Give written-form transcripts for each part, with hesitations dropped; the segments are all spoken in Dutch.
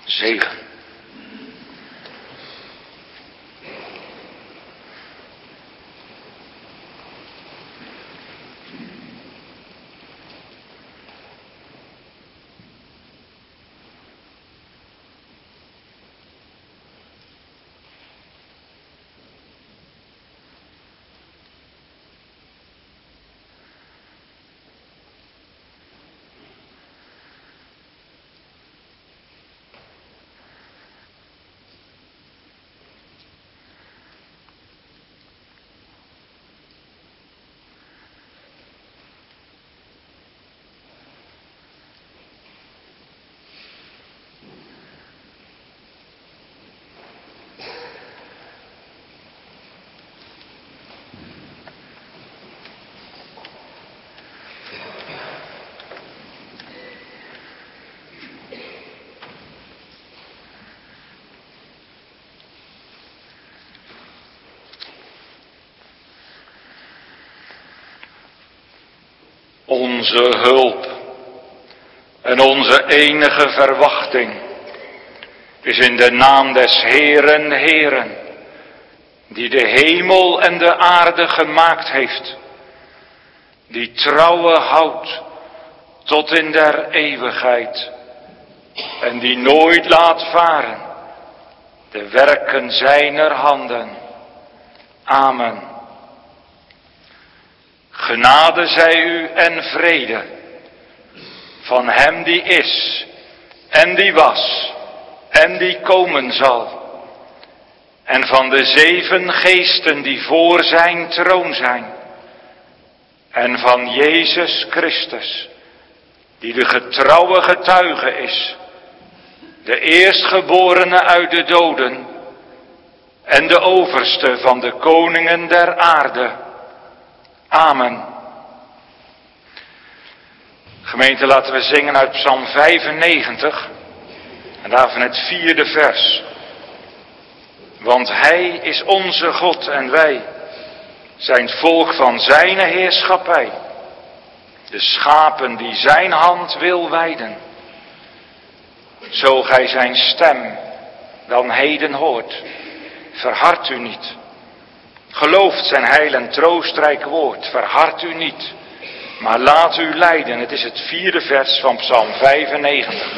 zegen. Onze hulp en onze enige verwachting is in de naam des Heeren, Heeren, die de hemel en de aarde gemaakt heeft, die trouwe houdt tot in der eeuwigheid en die nooit laat varen de werken zijner handen. Amen. Genade zij u en vrede van hem die is en die was en die komen zal. En van de 7 geesten die voor zijn troon zijn. En van Jezus Christus, die de getrouwe getuige is, de eerstgeborene uit de doden en de overste van de koningen der aarde. Amen. Gemeente, laten we zingen uit Psalm 95 en daarvan het 4e vers. Want hij is onze God en wij zijn volk van zijn heerschappij, de schapen die zijn hand wil wijden. Zo gij zijn stem dan heden hoort, verhard u niet. Gelooft zijn heil en troostrijk woord, verhard u niet, maar laat u leiden. Het is het 4e vers van Psalm 95.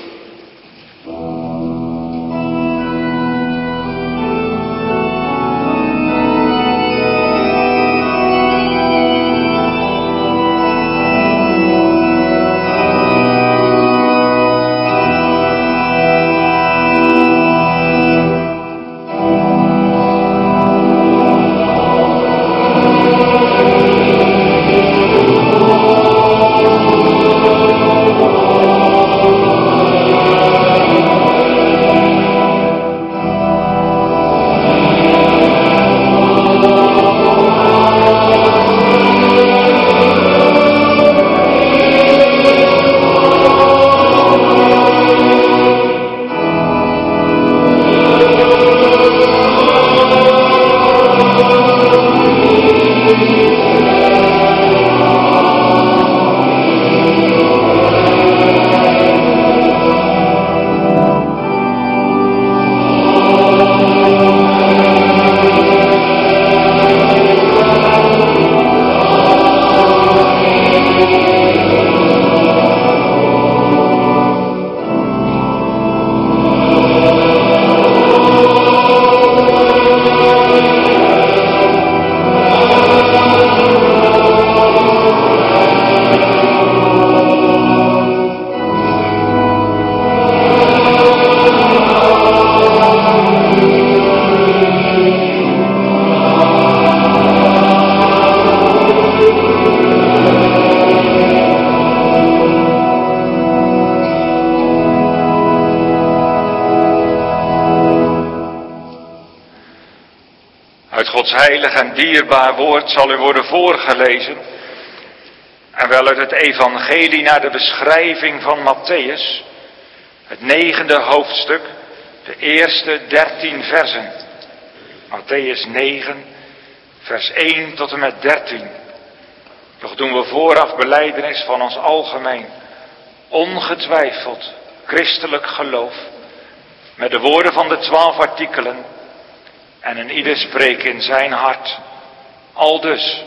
Gods heilig en dierbaar woord zal u worden voorgelezen. En wel uit het evangelie naar de beschrijving van Mattheüs, het 9e hoofdstuk, de eerste 13 versen. Mattheüs 9, vers 1 tot en met 13. Toch doen we vooraf belijdenis van ons algemeen, ongetwijfeld christelijk geloof met de woorden van de 12 artikelen en een ieder spreekt in zijn hart. Aldus.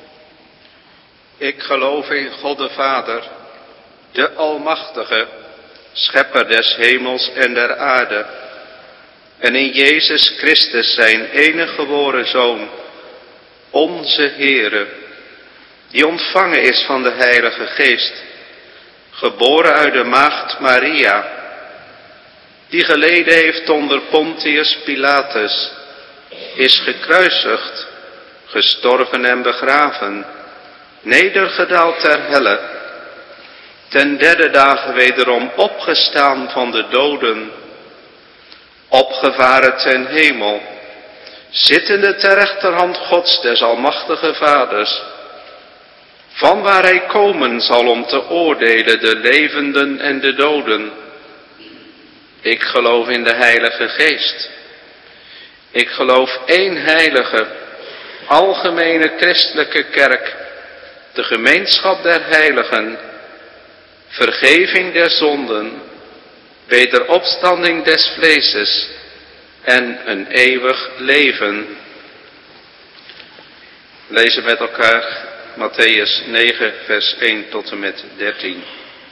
Ik geloof in God de Vader, de Almachtige, Schepper des hemels en der aarde, en in Jezus Christus, zijn enige geboren Zoon, onze Heere, die ontvangen is van de Heilige Geest, geboren uit de maagd Maria, die geleden heeft onder Pontius Pilatus, is gekruisigd, gestorven en begraven, nedergedaald ter helle, ten derde dagen wederom opgestaan van de doden, opgevaren ten hemel, zittende ter rechterhand Gods des Almachtige Vaders, vanwaar hij komen zal om te oordelen de levenden en de doden. Ik geloof in de Heilige Geest. Ik geloof één heilige, algemene christelijke kerk, de gemeenschap der heiligen, vergeving der zonden, wederopstanding des vleeses en een eeuwig leven. We lezen met elkaar Mattheüs 9 vers 1 tot en met 13.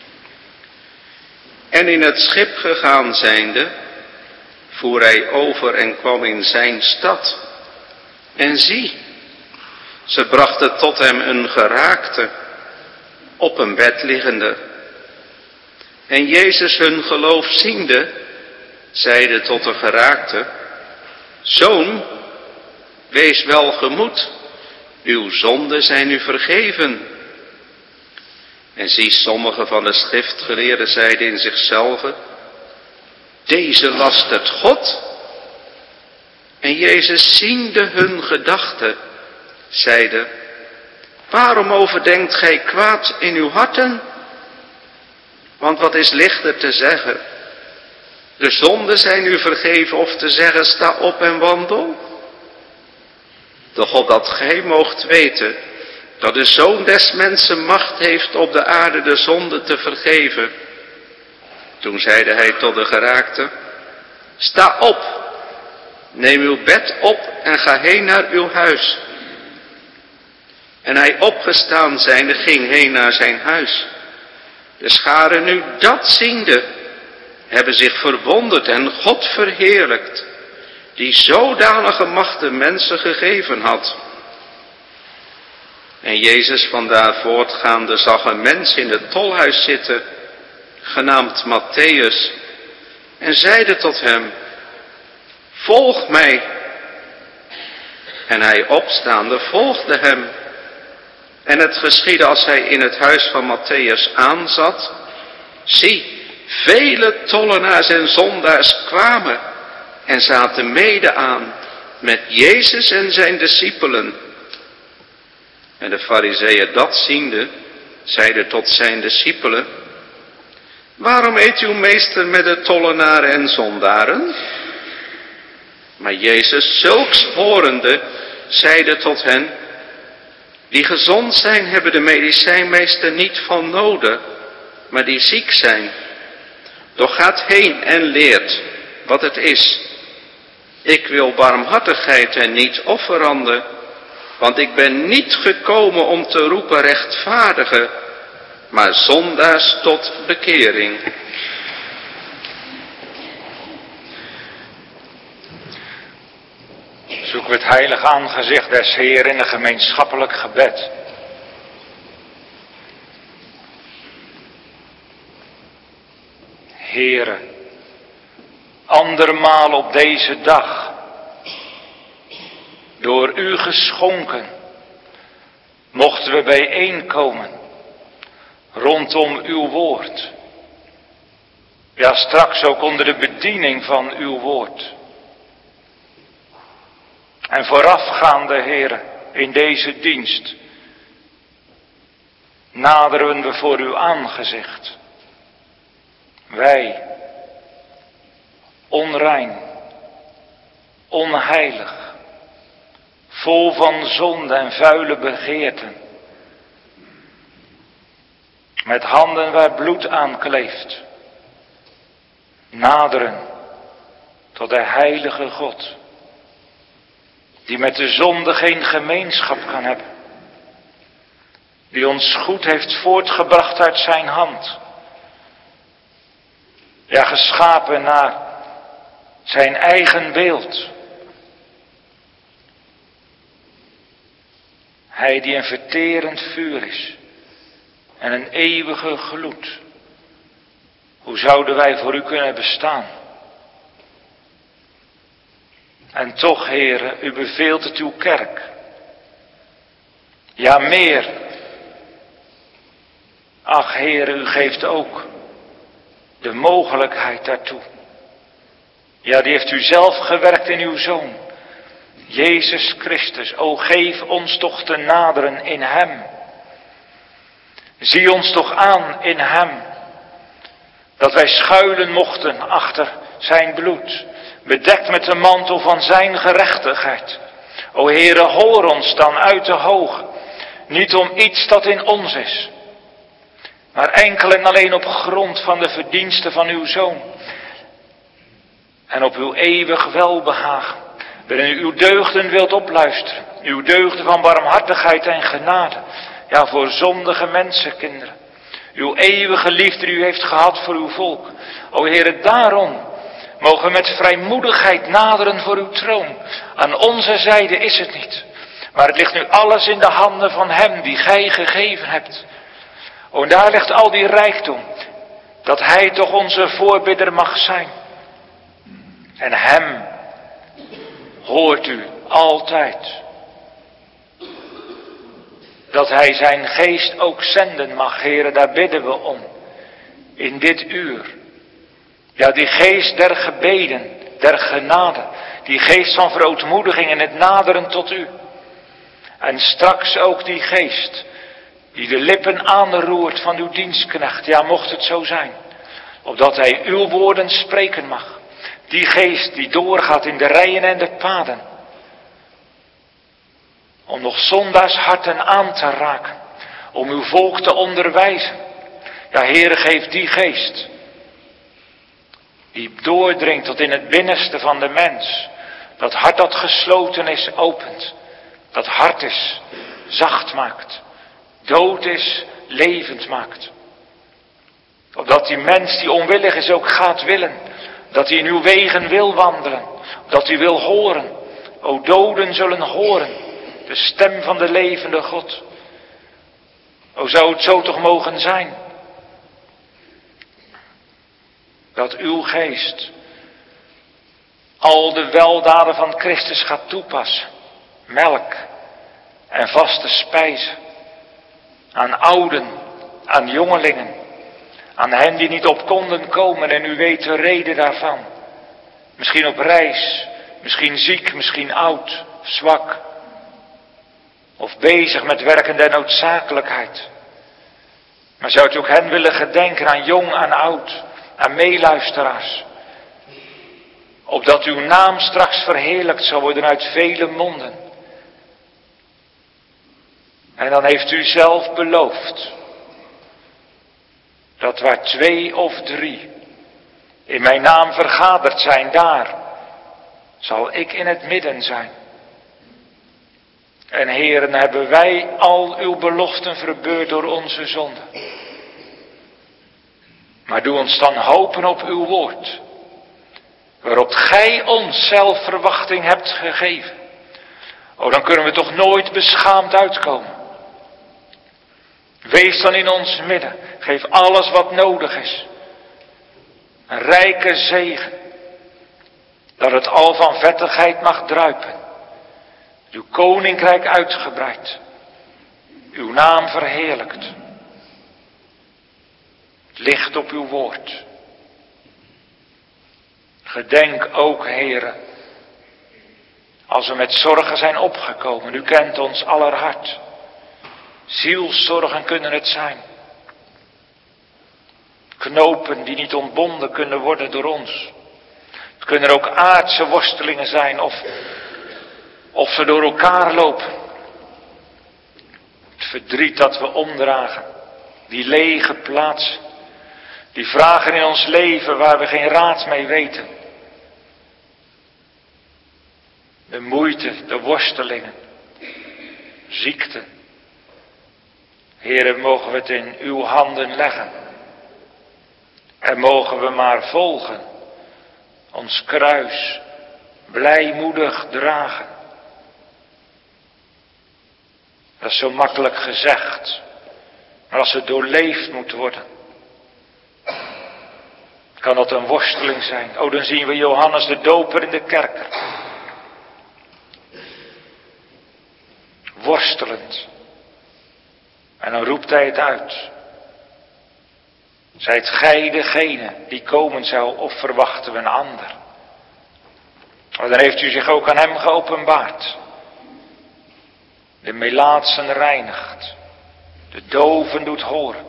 En in het schip gegaan zijnde, voer hij over en kwam in zijn stad. En zie, ze brachten tot hem een geraakte, op een bed liggende. En Jezus hun geloof ziende, zeide tot de geraakte: Zoon, wees welgemoed, uw zonden zijn u vergeven. En zie, sommigen van de schriftgeleerden zeiden in zichzelf: Deze lastert God. En Jezus ziende hun gedachten, zeide: Waarom overdenkt gij kwaad in uw harten? Want wat is lichter te zeggen? De zonden zijn u vergeven, of te zeggen: Sta op en wandel? Doch opdat gij moogt weten dat de Zoon des Mensen macht heeft op de aarde de zonde te vergeven. Toen zeide hij tot de geraakte: Sta op, neem uw bed op en ga heen naar uw huis. En hij opgestaan zijnde ging heen naar zijn huis. De scharen nu dat ziende, hebben zich verwonderd en God verheerlijkt, die zodanige macht de mensen gegeven had. En Jezus vandaar voortgaande zag een mens in het tolhuis zitten, genaamd Mattheüs, en zeide tot hem: Volg mij. En hij opstaande volgde hem. En het geschiedde als hij in het huis van Mattheüs aanzat, zie, vele tollenaars en zondaars kwamen en zaten mede aan met Jezus en zijn discipelen. En de farizeeën dat ziende, zeiden tot zijn discipelen: Waarom eet uw meester met de tollenaren en zondaren? Maar Jezus, zulks horende, zeide tot hen: Die gezond zijn, hebben de medicijnmeester niet van nodig, maar die ziek zijn. Doch gaat heen en leert wat het is. Ik wil barmhartigheid en niet offeranden, want ik ben niet gekomen om te roepen rechtvaardigen, maar zondaars tot bekering. Zoeken we het heilige aangezicht des Heeren in een gemeenschappelijk gebed. Heere, andermaal op deze dag, door u geschonken, mochten we bijeenkomen rondom uw woord. Ja, straks ook onder de bediening van uw woord. En voorafgaande, Heere, in deze dienst, naderen we voor uw aangezicht. Wij, onrein, onheilig, vol van zonde en vuile begeerten, met handen waar bloed aan kleeft, naderen tot de heilige God, die met de zonde geen gemeenschap kan hebben, die ons goed heeft voortgebracht uit zijn hand, ja, geschapen naar zijn eigen beeld. Hij die een verterend vuur is en een eeuwige gloed. Hoe zouden wij voor u kunnen bestaan? En toch, Heere, u beveelt het uw kerk. Ja, meer. Ach, Heere, u geeft ook de mogelijkheid daartoe. Ja, die heeft u zelf gewerkt in uw Zoon, Jezus Christus. O, geef ons toch te naderen in hem. Zie ons toch aan in hem, dat wij schuilen mochten achter zijn bloed, bedekt met de mantel van zijn gerechtigheid. O Heere, hoor ons dan uit de hoge, niet om iets dat in ons is, maar enkel en alleen op grond van de verdiensten van uw Zoon. En op uw eeuwig welbehagen, waarin u uw deugden wilt opluisteren. Uw deugden van barmhartigheid en genade. Ja, voor zondige mensenkinderen. Uw eeuwige liefde die u heeft gehad voor uw volk. O Heere, daarom mogen we met vrijmoedigheid naderen voor uw troon. Aan onze zijde is het niet. Maar het ligt nu alles in de handen van hem die gij gegeven hebt. O, en daar ligt al die rijkdom. Dat hij toch onze voorbidder mag zijn. En hem hoort u altijd. Dat hij zijn geest ook zenden mag, Heere, daar bidden we om. In dit uur. Ja, die geest der gebeden, der genade. Die geest van verootmoediging en het naderen tot u. En straks ook die geest die de lippen aanroert van uw dienstknecht. Ja, mocht het zo zijn. Opdat hij uw woorden spreken mag. Die geest die doorgaat in de rijen en de paden. Om nog zondaars harten aan te raken. Om uw volk te onderwijzen. Ja, Heere, geef die geest. Die doordringt tot in het binnenste van de mens. Dat hart dat gesloten is, opent. Dat hart is, zacht maakt. Dood is, levend maakt. Opdat die mens die onwillig is ook gaat willen. Dat hij in uw wegen wil wandelen. Dat hij wil horen. O, doden zullen horen. De stem van de levende God. O, zou het zo toch mogen zijn. Dat uw geest al de weldaden van Christus gaat toepassen. Melk en vaste spijzen. Aan ouden, aan jongelingen. Aan hen die niet op konden komen en u weet de reden daarvan. Misschien op reis, misschien ziek, misschien oud, zwak. Of bezig met werken der noodzakelijkheid. Maar zou u ook hen willen gedenken aan jong, aan oud, aan meeluisteraars. Opdat uw naam straks verheerlijkt zal worden uit vele monden. En dan heeft u zelf beloofd. Dat waar 2 of 3 in mijn naam vergaderd zijn, daar zal ik in het midden zijn. En Heeren, hebben wij al uw beloften verbeurd door onze zonde. Maar doe ons dan hopen op uw woord. Waarop gij ons zelf verwachting hebt gegeven. O, dan kunnen we toch nooit beschaamd uitkomen. Wees dan in ons midden. Geef alles wat nodig is. Een rijke zegen. Dat het al van vettigheid mag druipen. Uw koninkrijk uitgebreid. Uw naam verheerlijkt. Het ligt op uw woord. Gedenk ook, Heere, als we met zorgen zijn opgekomen. U kent ons aller hart. Zielszorgen kunnen het zijn. Knopen die niet ontbonden kunnen worden door ons. Het kunnen ook aardse worstelingen zijn of ze door elkaar lopen. Het verdriet dat we omdragen. Die lege plaatsen. Die vragen in ons leven waar we geen raad mee weten. de moeite, de worstelingen, ziekte. Heere, mogen we het in uw handen leggen. En mogen we maar volgen, ons kruis blijmoedig dragen. Dat is zo makkelijk gezegd, maar als het doorleefd moet worden, kan dat een worsteling zijn. Oh, dan zien we Johannes de Doper in de kerker. Worstelend. En dan roept hij het uit. Zijt gij degene die komen zou, of verwachten we een ander? Maar dan heeft u zich ook aan hem geopenbaard. De melaatsen reinigt. De doven doet horen.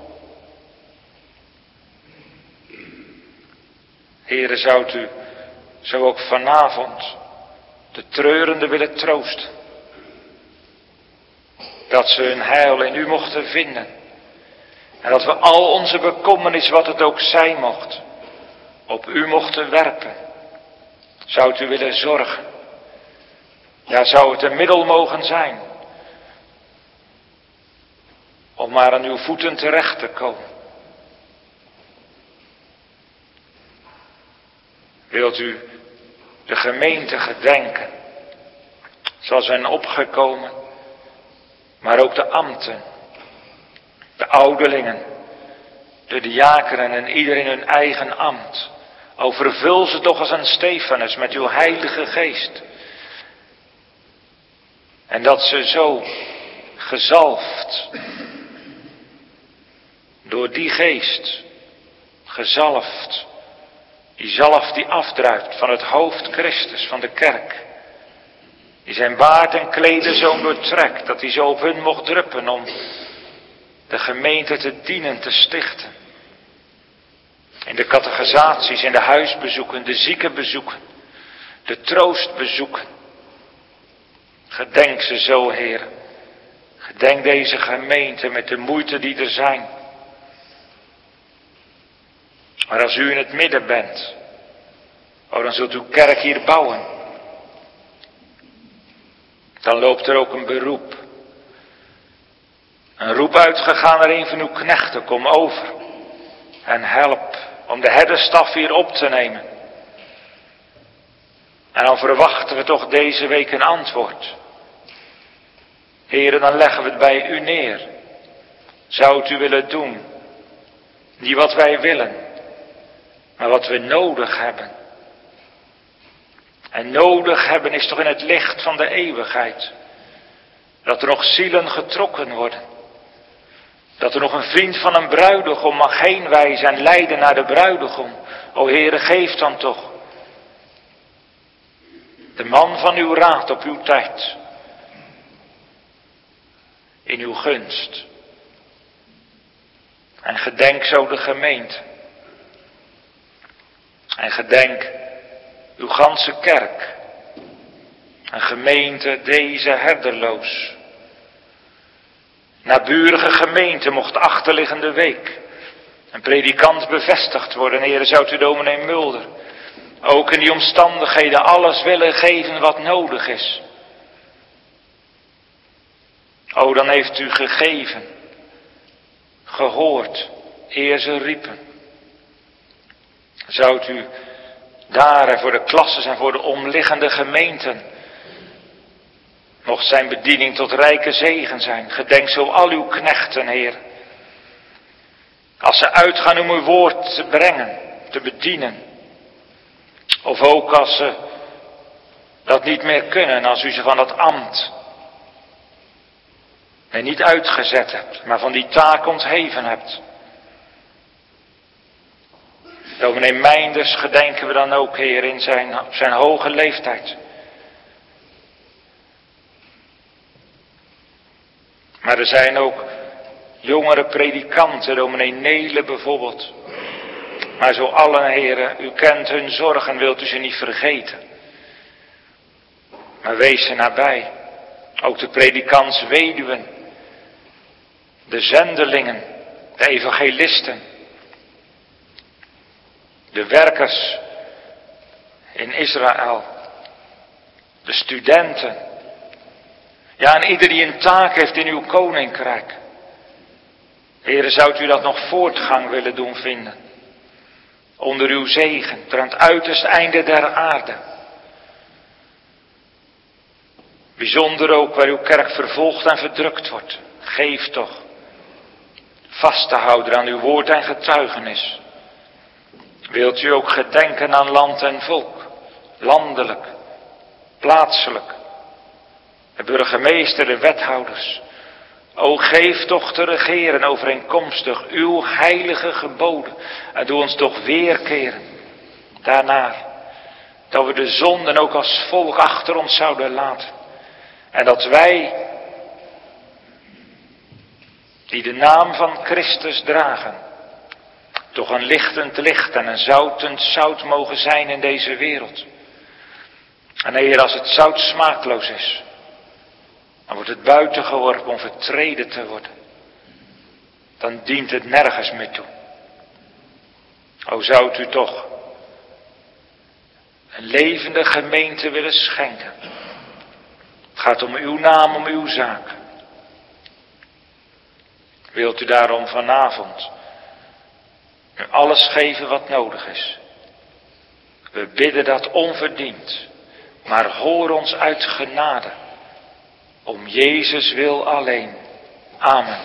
Heere, zoudt u zo ook vanavond de treurenden willen troosten. Dat ze hun heil in u mochten vinden. En dat we al onze bekommernis, wat het ook zijn mocht, op u mochten werpen. Zoudt u willen zorgen. Ja, zou het een middel mogen zijn om maar aan uw voeten terecht te komen. Wilt u de gemeente gedenken, zoals zijn opgekomen, maar ook de ambten, de ouderlingen, de diakenen en ieder in hun eigen ambt. O, vervul ze toch als een Stefanus met uw heilige geest. En dat ze zo gezalfd, door die geest, gezalfd, die zalf die afdruipt van het hoofd Christus, van de kerk, die zijn baard en kleden zo doortrekt, dat hij zo op hun mocht druppen om de gemeente te dienen, te stichten. In de catechisaties, in de huisbezoeken, de ziekenbezoeken, de troostbezoeken. Gedenk ze zo, Heer. Gedenk deze gemeente met de moeite die er zijn. Maar als u in het midden bent, dan zult uw kerk hier bouwen. Dan loopt er ook een beroep. Een roep uitgegaan naar een van uw knechten, kom over en help om de herderstaf hier op te nemen. En dan verwachten we toch deze week een antwoord. Heren, dan leggen we het bij u neer. Zou het u willen doen? Niet wat wij willen, maar wat we nodig hebben. En nodig hebben is toch in het licht van de eeuwigheid. Dat er nog zielen getrokken worden. Dat er nog een vriend van een bruidegom mag heen wijzen en leiden naar de bruidegom. O Heere, geef dan toch de man van uw raad op uw tijd. In uw gunst. En gedenk zo de gemeente. En gedenk uw ganse kerk. Een gemeente deze herderloos. Naburige gemeente mocht achterliggende week een predikant bevestigd worden. Heere, zou u dominee Mulder ook in die omstandigheden alles willen geven wat nodig is. O, dan heeft u gegeven, gehoord, eer ze riepen. Zou u daar en voor de klasses en voor de omliggende gemeenten mocht zijn bediening tot rijke zegen zijn. Gedenk zo al uw knechten, Heer. Als ze uitgaan om uw woord te brengen, te bedienen. Of ook als ze dat niet meer kunnen, als u ze van dat ambt en niet uitgezet hebt, maar van die taak ontheven hebt. Dominee Meinders gedenken we dan ook, Heer, in zijn hoge leeftijd. Maar er zijn ook jongere predikanten, dominee Nelen bijvoorbeeld. Maar zo allen, Heere, u kent hun zorgen, wilt u ze niet vergeten. Maar wees ze nabij. Ook de predikantsweduwen, de zendelingen, de evangelisten, de werkers in Israël, de studenten. Ja, en ieder die een taak heeft in uw koninkrijk. Heere, zou u dat nog voortgang willen doen vinden? Onder uw zegen, tot aan het uiterste einde der aarde. Bijzonder ook waar uw kerk vervolgd en verdrukt wordt. Geef toch vast te houden aan uw woord en getuigenis. Wilt u ook gedenken aan land en volk, landelijk, plaatselijk, de burgemeester, de wethouders. O, geef toch te regeren overeenkomstig uw heilige geboden. En doe ons toch weerkeren daarnaar. Dat we de zonden ook als volk achter ons zouden laten. En dat wij, die de naam van Christus dragen, toch een lichtend licht en een zoutend zout mogen zijn in deze wereld. En Heer, als het zout smaakloos is, dan wordt het buiten geworpen om vertreden te worden. Dan dient het nergens meer toe. O, zou u toch een levende gemeente willen schenken. Het gaat om uw naam, om uw zaak. Wilt u daarom vanavond u alles geven wat nodig is. We bidden dat onverdiend, maar hoor ons uit genade. Om Jezus wil alleen. Amen.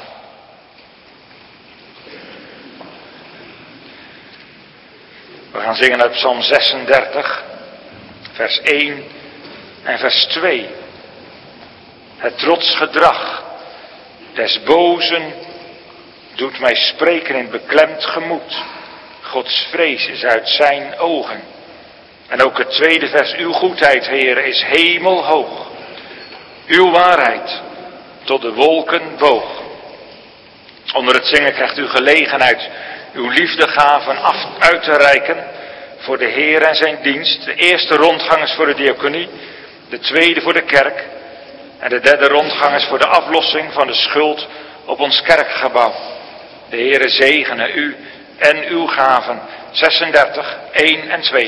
We gaan zingen uit Psalm 36, vers 1 en vers 2. Het trots gedrag des bozen doet mij spreken in beklemd gemoed. Gods vrees is uit zijn ogen. En ook het tweede vers, uw goedheid, Heere, is hemelhoog. Uw waarheid tot de wolken boog. Onder het zingen krijgt u gelegenheid uw liefdegaven uit te reiken voor de Heer en zijn dienst. De eerste rondgang is voor de diaconie, de tweede voor de kerk en de derde rondgang is voor de aflossing van de schuld op ons kerkgebouw. De Heere zegene u en uw gaven. 36, 1 en 2.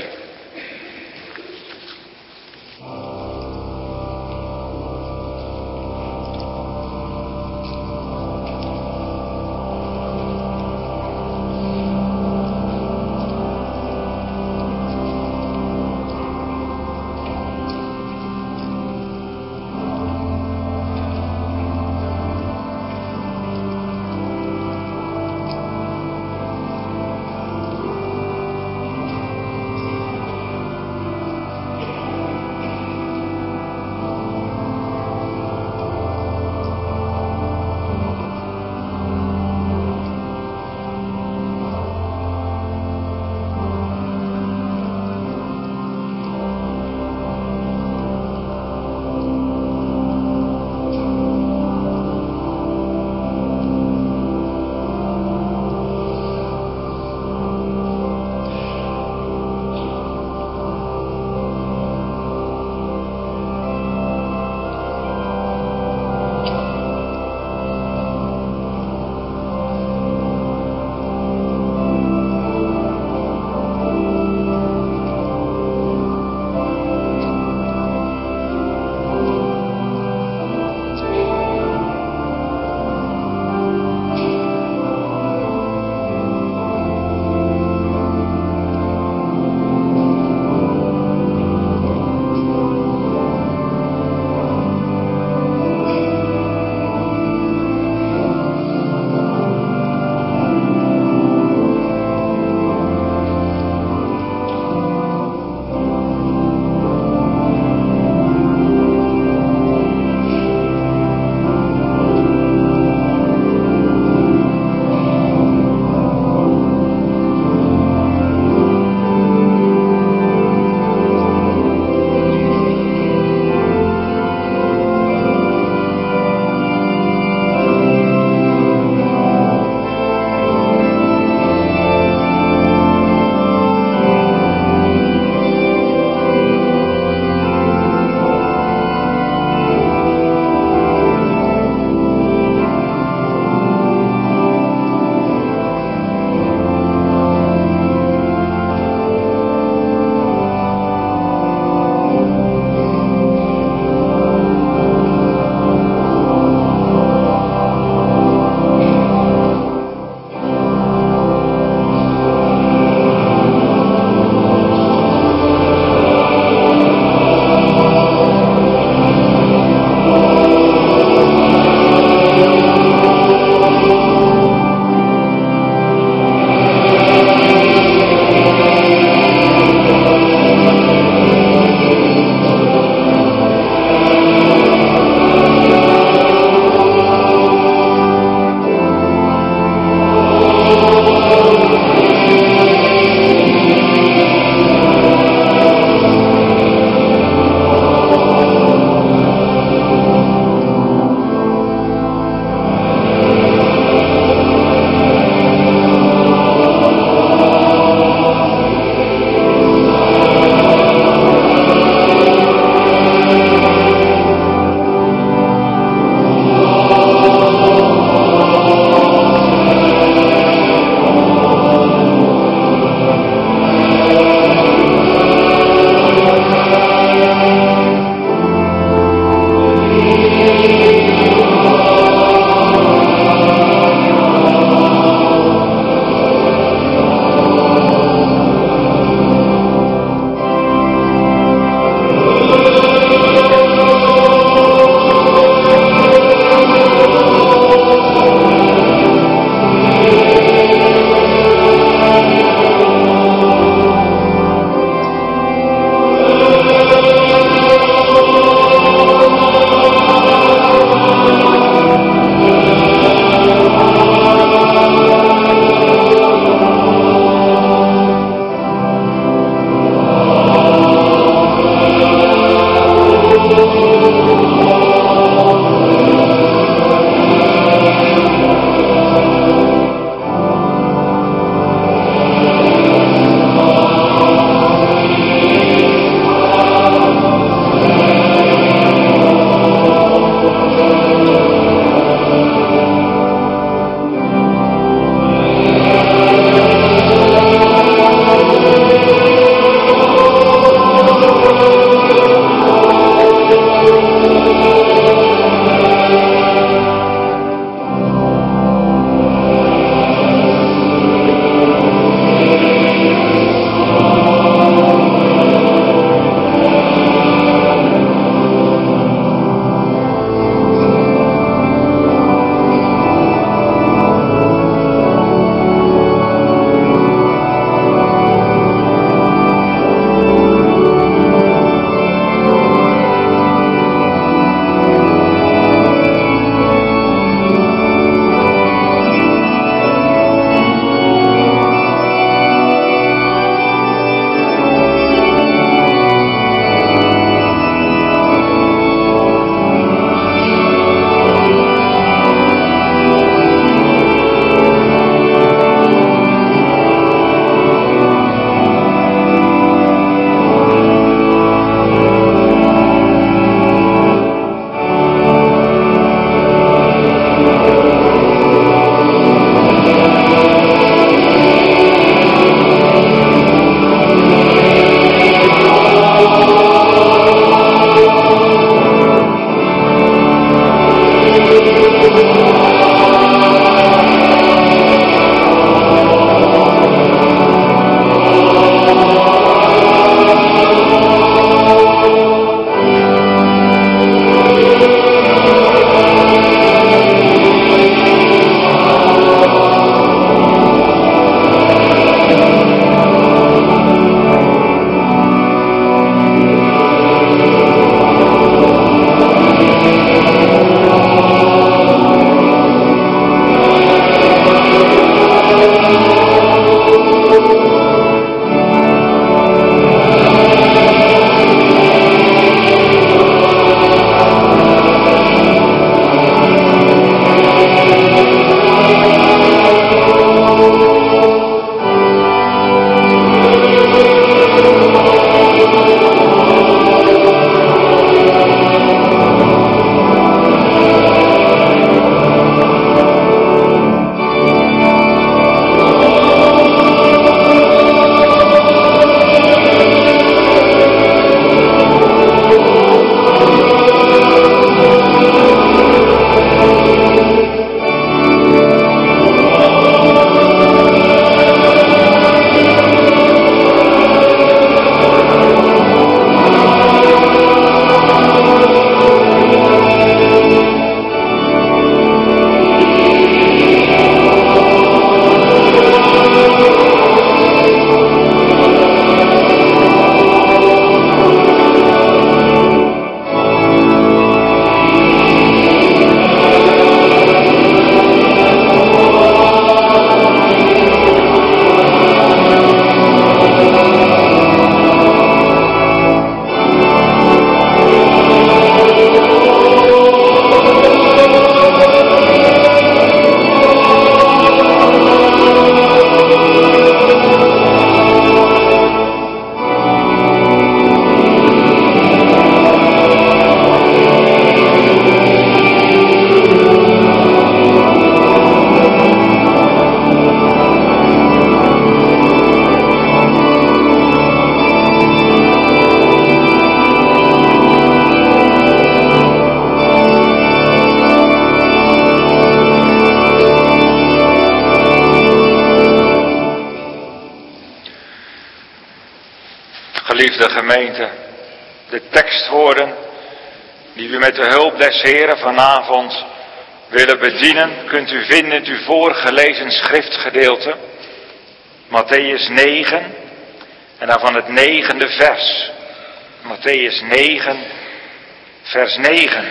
Geliefde gemeente, de tekstwoorden die we met de hulp des Heren vanavond willen bedienen, kunt u vinden in uw voorgelezen schriftgedeelte, Mattheüs 9 en daarvan het 9e vers. Mattheüs 9, vers 9.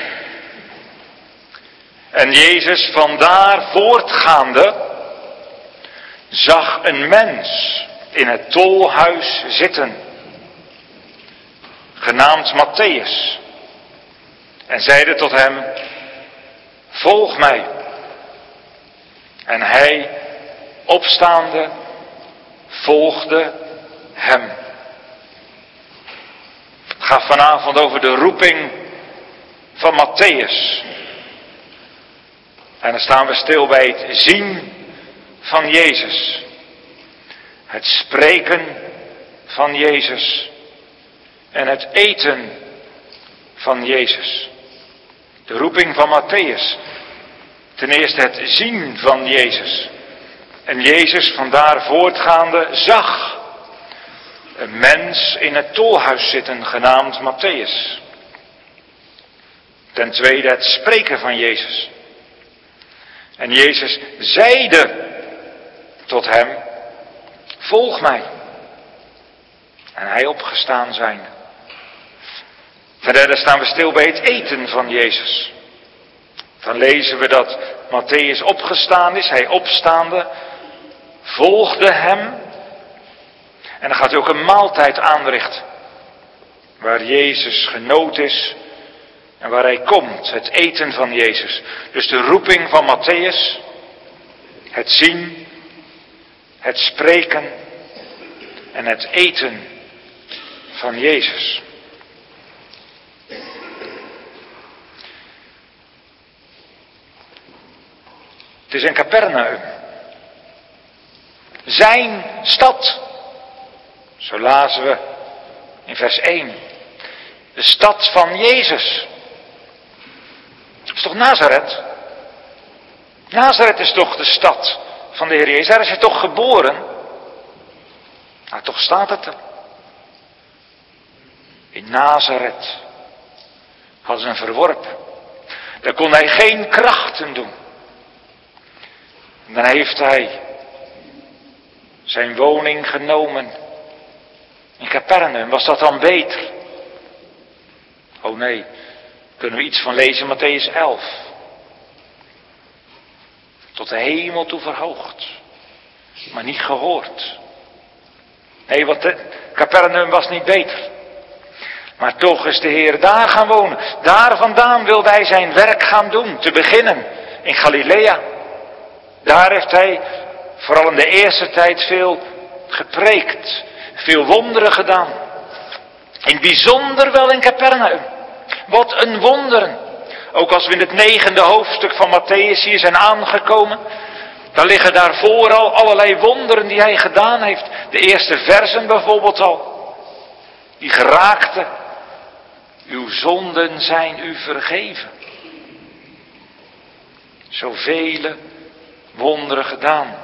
En Jezus vandaar voortgaande zag een mens in het tolhuis zitten, genaamd Mattheüs, en zeide tot hem: volg mij. En hij, opstaande, volgde hem. Het gaat vanavond over de roeping van Mattheüs. En dan staan we stil bij het zien van Jezus. Het spreken van Jezus. En het eten van Jezus. De roeping van Mattheüs. Ten eerste het zien van Jezus. En Jezus vandaar voortgaande zag een mens in het tolhuis zitten, genaamd Mattheüs. Ten tweede het spreken van Jezus. En Jezus zeide tot hem: volg mij. En hij opgestaan zijnde. Ten derde staan we stil bij het eten van Jezus. Dan lezen we dat Mattheüs opgestaan is, hij opstaande, volgde hem. En dan gaat hij ook een maaltijd aanrichten, waar Jezus genood is en waar hij komt, het eten van Jezus. Dus de roeping van Mattheüs, het zien, het spreken en het eten van Jezus. Het is in Capernaum. Zijn stad. Zo lazen we in vers 1. De stad van Jezus. Dat is toch Nazareth? Nazareth is toch de stad van de Heer Jezus. Daar is hij toch geboren? Nou, toch staat het er. In Nazareth hadden ze hem verworpen. Daar kon hij geen krachten doen. En dan heeft hij zijn woning genomen in Capernaum. Was dat dan beter? Oh nee, kunnen we iets van lezen in Mattheüs 11. Tot de hemel toe verhoogd, maar niet gehoord. Nee, want Capernaum was niet beter. Maar toch is de Heer daar gaan wonen. Daar vandaan wilde hij zijn werk gaan doen. Te beginnen in Galilea. Daar heeft hij vooral in de eerste tijd veel gepreekt. Veel wonderen gedaan. In het bijzonder wel in Capernaum. Wat een wonderen. Ook als we in het 9e hoofdstuk van Mattheüs hier zijn aangekomen. Dan liggen daarvoor al allerlei wonderen die hij gedaan heeft. De eerste versen bijvoorbeeld al. Die geraakte. Uw zonden zijn u vergeven. Zoveel wonderen gedaan.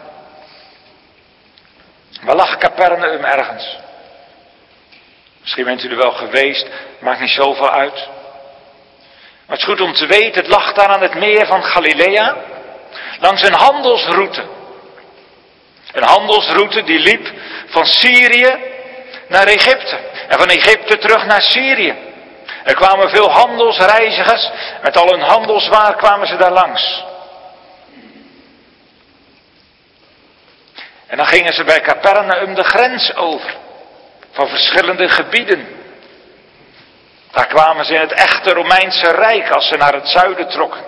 Waar lag Capernaum ergens? Misschien bent u er wel geweest, maakt niet zoveel uit. Maar het is goed om te weten, het lag daar aan het meer van Galilea, langs een handelsroute. Een handelsroute die liep van Syrië naar Egypte. En van Egypte terug naar Syrië. Er kwamen veel handelsreizigers, met al hun handelswaar kwamen ze daar langs. En dan gingen ze bij Capernaum de grens over. Van verschillende gebieden. Daar kwamen ze in het echte Romeinse Rijk als ze naar het zuiden trokken.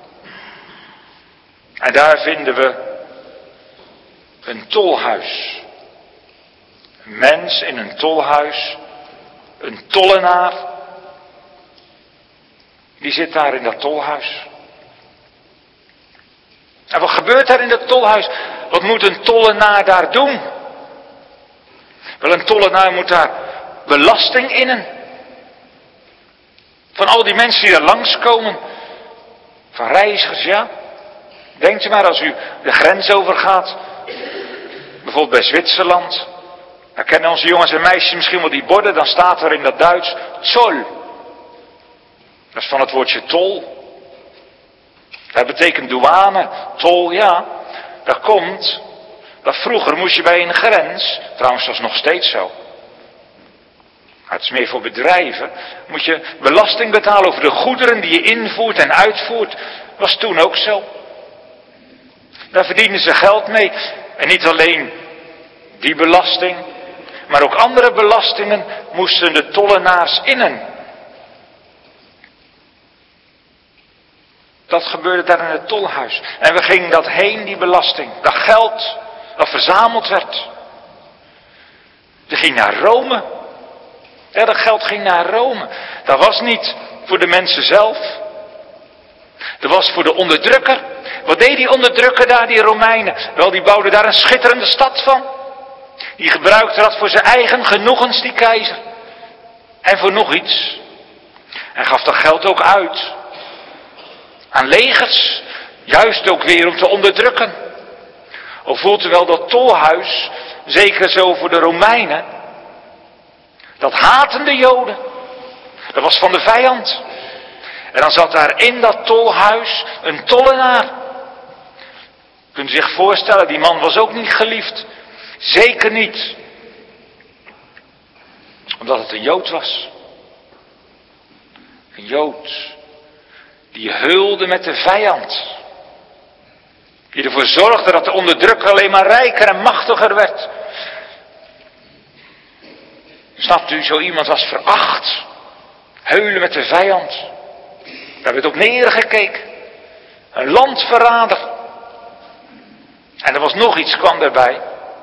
En daar vinden we een tolhuis. Een mens in een tolhuis. Een tollenaar. Die zit daar in dat tolhuis. En wat gebeurt daar in dat tolhuis? Wat moet een tollenaar daar doen? Wel, een tollenaar moet daar belasting innen. Van al die mensen die daar langskomen. Van reizigers, ja. Denkt u maar als u de grens overgaat. Bijvoorbeeld bij Zwitserland. Dan kennen onze jongens en meisjes misschien wel die borden, dan staat er in dat Duits Zoll. Dat is van het woordje tol. Dat betekent douane, tol, ja. Dat komt, dat vroeger moest je bij een grens, trouwens dat is nog steeds zo. Maar het is meer voor bedrijven, moet je belasting betalen over de goederen die je invoert en uitvoert. Was toen ook zo. Daar verdienen ze geld mee. En niet alleen die belasting, maar ook andere belastingen moesten de tollenaars innen. Dat gebeurde daar in het tolhuis. En we gingen dat heen, die belasting. Dat geld dat verzameld werd. Dat ging naar Rome. Ja, dat geld ging naar Rome. Dat was niet voor de mensen zelf. Dat was voor de onderdrukker. Wat deed die onderdrukker daar, die Romeinen? Wel, die bouwde daar een schitterende stad van. Die gebruikte dat voor zijn eigen genoegens, die keizer. En voor nog iets. Hij gaf dat geld ook uit. Aan legers. Juist ook weer om te onderdrukken. Of voelt u wel dat tolhuis, zeker zo voor de Romeinen. Dat haten de Joden. Dat was van de vijand. En dan zat daar in dat tolhuis een tollenaar. Kunt u zich voorstellen, die man was ook niet geliefd. Zeker niet. Omdat het een Jood was. Een Jood. Die heulde met de vijand. Die ervoor zorgde dat de onderdrukker alleen maar rijker en machtiger werd. Snapt u, zo iemand was veracht. Heulen met de vijand. Daar werd op neergekeken. Een landverrader. En er was nog iets, kwam daarbij.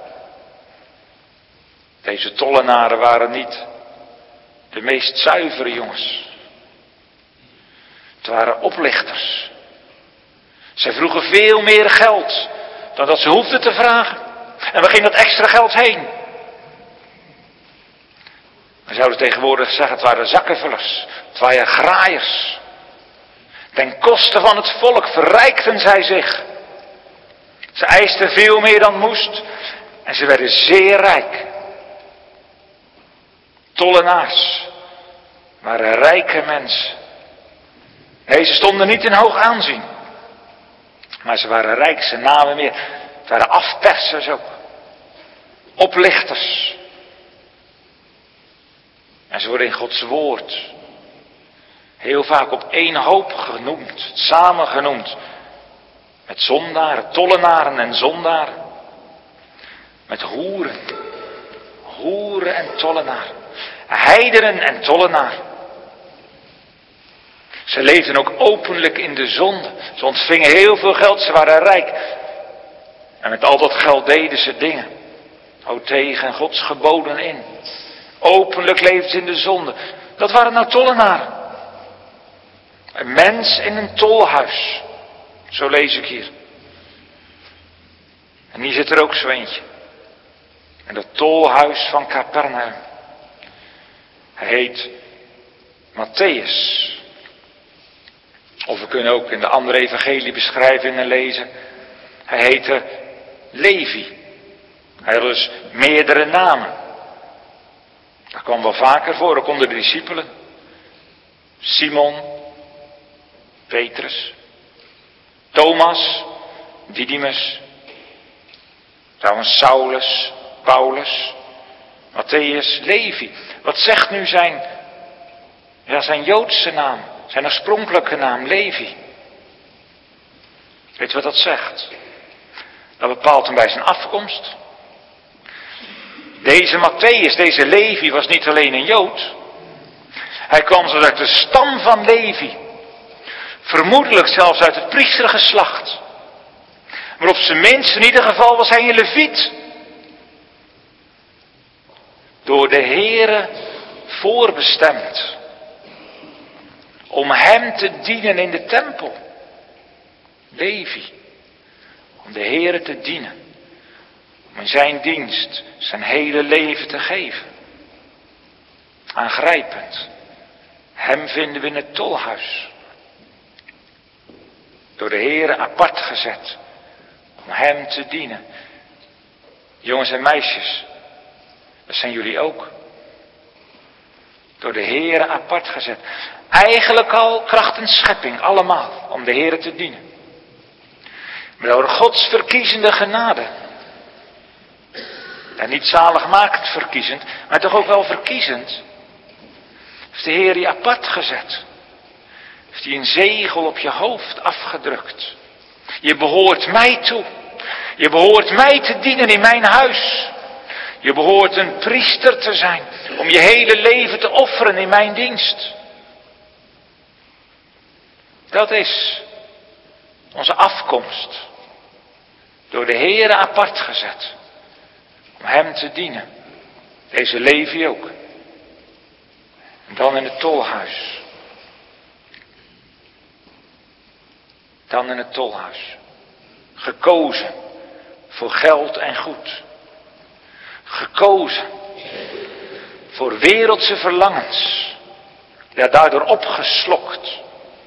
Deze tollenaren waren niet de meest zuivere jongens. Het waren oplichters. Zij vroegen veel meer geld dan dat ze hoefden te vragen. En waar ging dat extra geld heen? We zouden tegenwoordig zeggen, het waren zakkenvullers. Het waren graaiers. Ten koste van het volk verrijkten zij zich. Ze eisten veel meer dan moest. En ze werden zeer rijk. Tollenaars waren rijke mensen. Nee, ze stonden niet in hoog aanzien. Maar ze waren rijk, ze namen meer. Het waren afpersers ook. Oplichters. En ze worden in Gods woord heel vaak op één hoop genoemd. Samen genoemd. Met zondaren, tollenaren en zondaren. Met hoeren. Hoeren en tollenaren. Heidenen en tollenaren. Ze leefden ook openlijk in de zonde. Ze ontvingen heel veel geld, ze waren rijk. En met al dat geld deden ze dingen. O, tegen Gods geboden in. Openlijk leefden ze in de zonde. Dat waren nou tollenaren. Een mens in een tolhuis. Zo lees ik hier. En hier zit er ook zo eentje. En dat tolhuis van Capernaum. Hij heet Matthäus. Of we kunnen ook in de andere evangeliebeschrijvingen lezen. Hij heette Levi. Hij had dus meerdere namen. Dat kwam wel vaker voor, ook onder de discipelen. Simon, Petrus, Thomas, Didymus, trouwens Saulus, Paulus, Matthäus, Levi. Wat zegt nu zijn Joodse naam, zijn oorspronkelijke naam, Levi? Weet je wat dat zegt? Dat bepaalt hem bij zijn afkomst. Deze Matthäus, deze Levi was niet alleen een Jood. Hij kwam zelfs uit de stam van Levi. Vermoedelijk zelfs uit het priestergeslacht. Maar op zijn minst in ieder geval was hij een Leviet. Door de Heere voorbestemd. Om hem te dienen in de tempel. Levi. Om de Heere te dienen. Om in zijn dienst zijn hele leven te geven. Aangrijpend. Hem vinden we in het tolhuis. Door de Heere apart gezet. Om hem te dienen. Jongens en meisjes. Dat zijn jullie ook. Door de Heere apart gezet. Eigenlijk al krachtens schepping, allemaal, om de Heere te dienen. Maar door Gods verkiezende genade. En niet zaligmakend verkiezend, maar toch ook wel verkiezend. Heeft de Heer je apart gezet. Heeft hij een zegel op je hoofd afgedrukt. Je behoort mij toe. Je behoort mij te dienen in mijn huis. Je behoort een priester te zijn. Om je hele leven te offeren in mijn dienst. Dat is onze afkomst. Door de Heere apart gezet. Om hem te dienen. Deze Levi ook. En dan in het tolhuis. Dan in het tolhuis. Gekozen voor geld en goed. Gekozen voor wereldse verlangens. Ja, daardoor opgeslokt.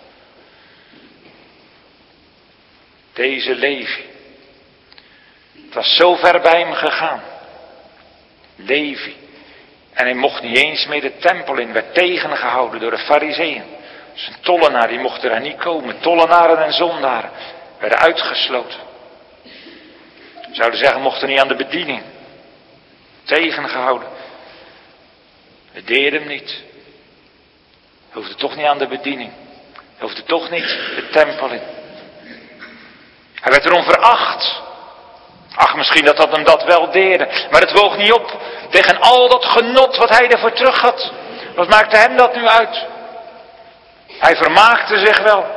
Deze Levi. Het was zo ver bij hem gegaan. Levi. En hij mocht niet eens meer de tempel in. Werd tegengehouden door de Farizeeën. Dus een tollenaar, die mocht er niet komen. Tollenaren en zondaren werden uitgesloten. Zouden zeggen, mochten niet aan de bediening. Tegengehouden. Het deed hem niet. Hoefde toch niet aan de bediening. Hoefde toch niet de tempel in. Hij werd erom veracht. Ach, misschien dat hem dat wel deerde. Maar het woog niet op tegen al dat genot wat hij ervoor terug had. Wat maakte hem dat nu uit? Hij vermaakte zich wel.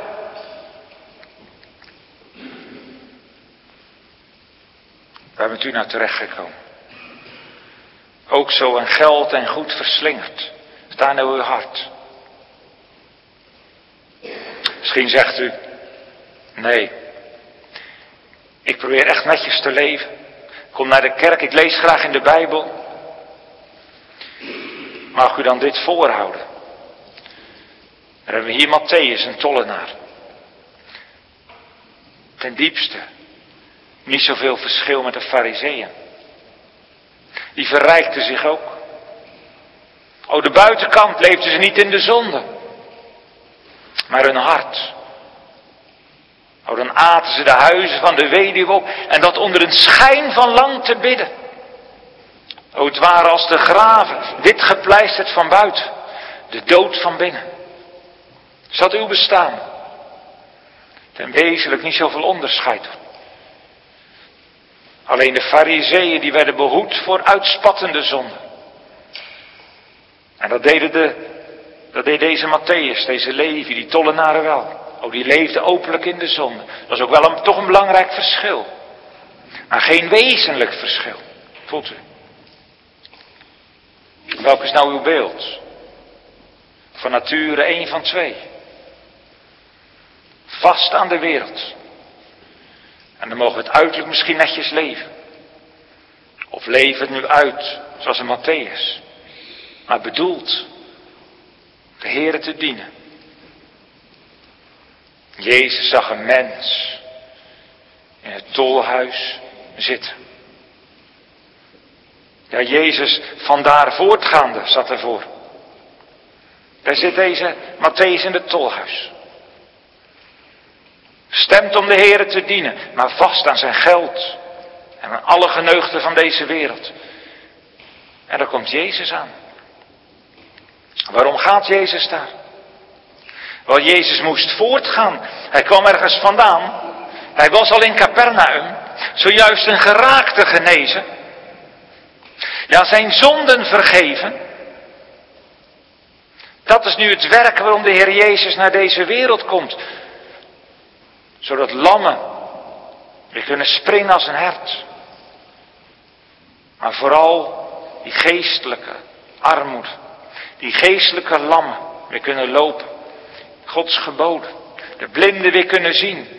Waar bent u nou terechtgekomen? Ook zo aan geld en goed verslingerd. Staan nou uw hart. Misschien zegt u, nee, ik probeer echt netjes te leven. Ik kom naar de kerk, ik lees graag in de Bijbel. Mag u dan dit voorhouden? Dan hebben we hier Mattheüs, een tollenaar. Ten diepste, niet zoveel verschil met de Farizeeën. Die verrijkten zich ook. Oh, de buitenkant leefden ze niet in de zonde. Maar hun hart. Oh, dan aten ze de huizen van de weduwe op. En dat onder een schijn van lang te bidden. Oh, het waren als de graven. Dit gepleisterd van buiten. De dood van binnen. Zat uw bestaan. Ten wezenlijk niet zoveel onderscheid. Alleen de Farizeeën die werden behoed voor uitspattende zonden. En dat deed deze Mattheüs, deze Levi, die tollenaren wel. Oh, die leefde openlijk in de zonde. Dat is ook wel toch een belangrijk verschil. Maar geen wezenlijk verschil. Voelt u? Welk is nou uw beeld? Van nature één van twee. Vast aan de wereld. En dan mogen we het uiterlijk misschien netjes leven. Of leven het nu uit, zoals een Mattheüs. Maar bedoeld de Heere te dienen. Jezus zag een mens in het tolhuis zitten. Ja, Jezus vandaar voortgaande zat ervoor. Daar zit deze Mattheüs in het tolhuis. Stemt om de Heere te dienen, maar vast aan zijn geld. En aan alle geneugten van deze wereld. En daar komt Jezus aan. Waarom gaat Jezus daar? Wel, Jezus moest voortgaan. Hij kwam ergens vandaan. Hij was al in Capernaum. Zojuist een geraakte genezen. Ja, zijn zonden vergeven. Dat is nu het werk waarom de Heer Jezus naar deze wereld komt. Zodat lammen weer kunnen springen als een hert. Maar vooral die geestelijke armoede. Die geestelijke lammen weer kunnen lopen. Gods geboden. De blinden weer kunnen zien.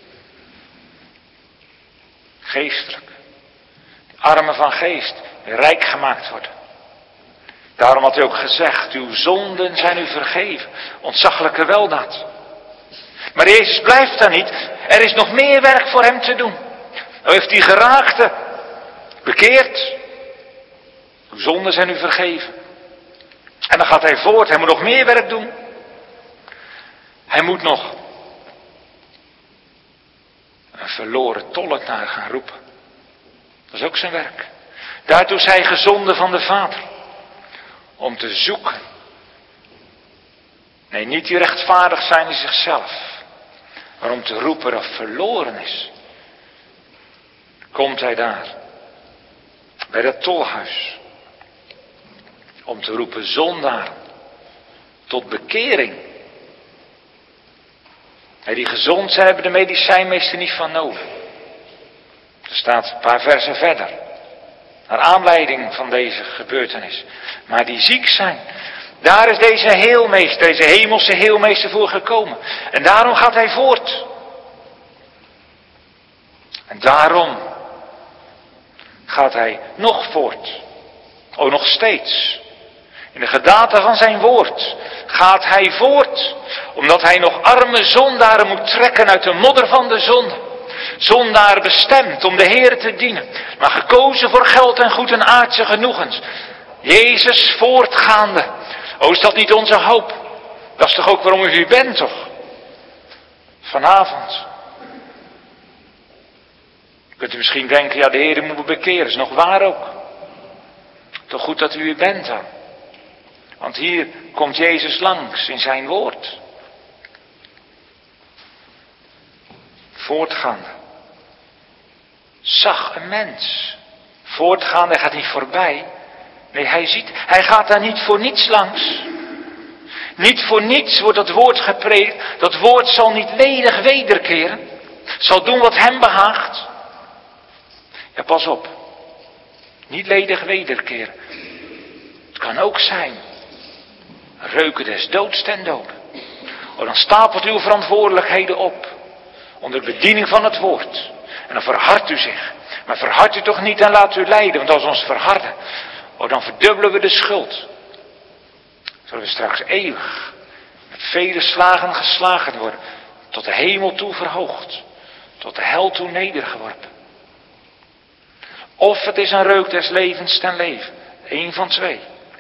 Geestelijk. De armen van geest weer rijk gemaakt worden. Daarom had hij ook gezegd, uw zonden zijn u vergeven. Ontzaglijke weldaad. Maar Jezus blijft daar niet. Er is nog meer werk voor hem te doen. Nou heeft die geraakte bekeerd. Uw zonden zijn u vergeven. En dan gaat hij voort, hij moet nog meer werk doen. Hij moet nog een verloren tollenaar gaan roepen. Dat is ook zijn werk. Daartoe is hij gezonden van de Vader. Om te zoeken. Nee, niet die rechtvaardig zijn in zichzelf. Maar om te roepen dat verloren is. Komt hij daar. Bij dat tolhuis. Om te roepen zondaar. Tot bekering. En die gezond zijn hebben de medicijnmeester niet van nodig. Er staat een paar versen verder. Naar aanleiding van deze gebeurtenis. Maar die ziek zijn. Daar is deze heelmeester, deze hemelse heelmeester voor gekomen. En daarom gaat hij voort. En daarom gaat hij nog voort. Oh, nog steeds. In de gedaante van zijn woord gaat hij voort. Omdat hij nog arme zondaren moet trekken uit de modder van de zonde. Zondaren bestemd om de Heer te dienen. Maar gekozen voor geld en goed en aardse genoegens. Jezus voortgaande. Oh, is dat niet onze hoop? Dat is toch ook waarom u hier bent, toch? Vanavond. Kunt u misschien denken, ja, de Heer moet me bekeren. Is nog waar ook. Toch goed dat u hier bent dan. Want hier komt Jezus langs in zijn woord. Voortgaande. Zag een mens. Voortgaande, hij gaat niet voorbij. Nee, hij gaat daar niet voor niets langs. Niet voor niets wordt dat woord gepreekt. Dat woord zal niet ledig wederkeren. Zal doen wat hem behaagt. Ja, pas op. Niet ledig wederkeren. Het kan ook zijn. Reuken des doods ten dode. Oh, dan stapelt uw verantwoordelijkheden op. Onder bediening van het woord. En dan verhardt u zich. Maar verhardt u toch niet en laat u lijden. Want als we ons verharden. Oh, dan verdubbelen we de schuld. Zullen we straks eeuwig. Met vele slagen geslagen worden. Tot de hemel toe verhoogd. Tot de hel toe nedergeworpen. Of het is een reuk des levens ten leven. Eén van twee.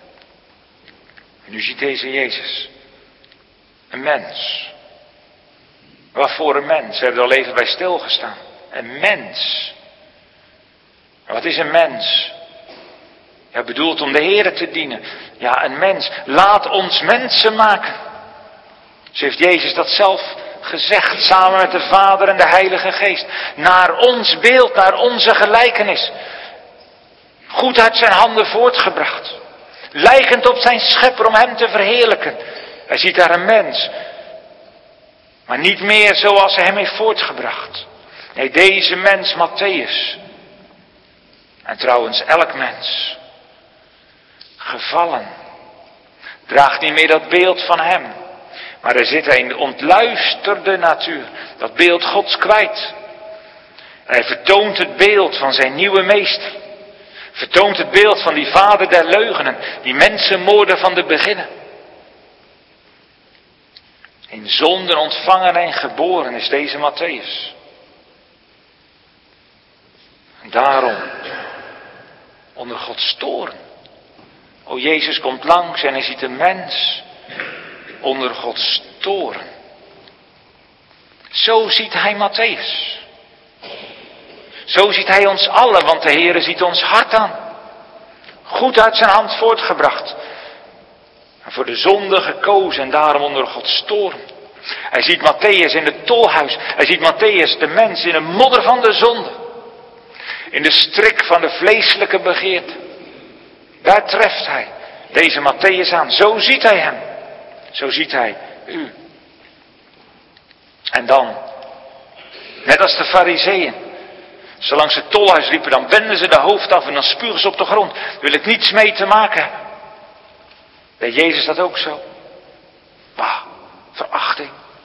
En nu ziet deze Jezus. Een mens. Waarvoor een mens? We hebben er al even bij stilgestaan. Een mens. Maar wat is een mens? Ja, bedoeld om de Heere te dienen. Ja, een mens. Laat ons mensen maken. Zo heeft Jezus dat zelf gezegd. Samen met de Vader en de Heilige Geest. Naar ons beeld, naar onze gelijkenis. Goed uit zijn handen voortgebracht. Lijkend op zijn schepper om hem te verheerlijken. Hij ziet daar een mens. Maar niet meer zoals hij hem heeft voortgebracht. Nee, deze mens, Mattheüs. En trouwens elk mens. Gevallen. Draagt niet meer dat beeld van hem. Maar er zit hij in de ontluisterde natuur. Dat beeld Gods kwijt. En hij vertoont het beeld van zijn nieuwe meester. Vertoont het beeld van die vader der leugenen. Die mensenmoorder van de beginnen. In zonden ontvangen en geboren is deze Mattheüs. En daarom. Onder Gods toorn. O, Jezus komt langs en hij ziet een mens. Onder Gods toorn. Zo ziet hij Mattheüs. Zo ziet hij ons allen, want de Heere ziet ons hart aan. Goed uit zijn hand voortgebracht. En voor de zonde gekozen en daarom onder Gods toorn. Hij ziet Mattheüs in het tolhuis. Hij ziet Mattheüs, de mens, in de modder van de zonde. In de strik van de vleeselijke begeerte. Daar treft hij deze Mattheüs aan. Zo ziet hij hem. Zo ziet hij u. En dan, net als de Farizeeën. Zolang ze het tolhuis liepen, dan wenden ze de hoofd af en dan spugen ze op de grond. Daar wil ik niets mee te maken hebben. Deed Jezus dat ook zo? Bah, verachting.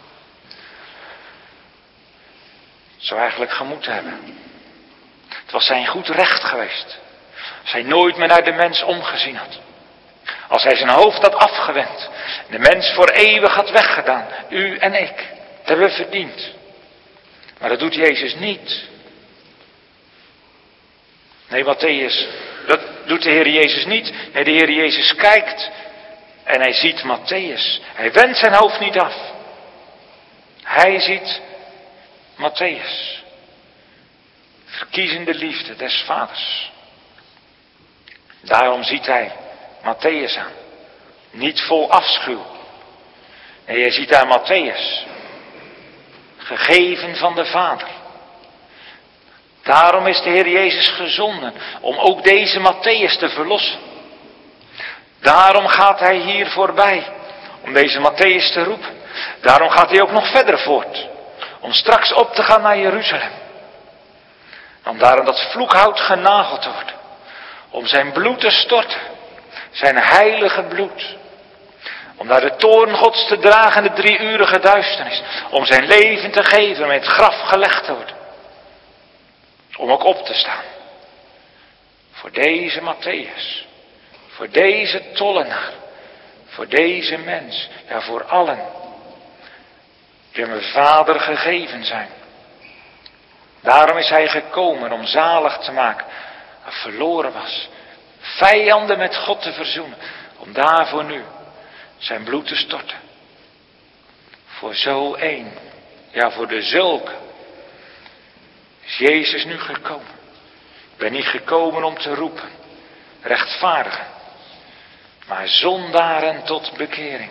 Zou eigenlijk gemoed hebben. Het was zijn goed recht geweest. Als hij nooit meer naar de mens omgezien had. Als hij zijn hoofd had afgewend. En de mens voor eeuwig had weggedaan. U en ik. Dat hebben we verdiend. Maar dat doet Jezus niet. Nee, Mattheüs, doet de Heer Jezus niet. Nee, de Heer Jezus kijkt en hij ziet Mattheüs. Hij wendt zijn hoofd niet af. Hij ziet Mattheüs. Verkiezende liefde des Vaders. Daarom ziet hij Mattheüs aan. Niet vol afschuw. Nee, hij ziet daar Mattheüs. Gegeven van de Vader. Daarom is de Heer Jezus gezonden. Om ook deze Mattheüs te verlossen. Daarom gaat hij hier voorbij. Om deze Mattheüs te roepen. Daarom gaat hij ook nog verder voort. Om straks op te gaan naar Jeruzalem. Om daar aan dat vloekhout genageld te worden. Om zijn bloed te storten. Zijn heilige bloed. Om daar de toorn Gods te dragen in de 3-urige duisternis. Om zijn leven te geven, om in het graf gelegd te worden. Om ook op te staan. Voor deze Mattheüs. Voor deze tollenaar. Voor deze mens. Ja, voor allen. Die mijn Vader gegeven zijn. Daarom is hij gekomen om zalig te maken. Wat verloren was. Vijanden met God te verzoenen. Om daarvoor nu zijn bloed te storten. Voor zo één. Ja, voor de zulke. Is Jezus nu gekomen. Ik ben niet gekomen om te roepen. Rechtvaardigen. Maar zondaren tot bekering.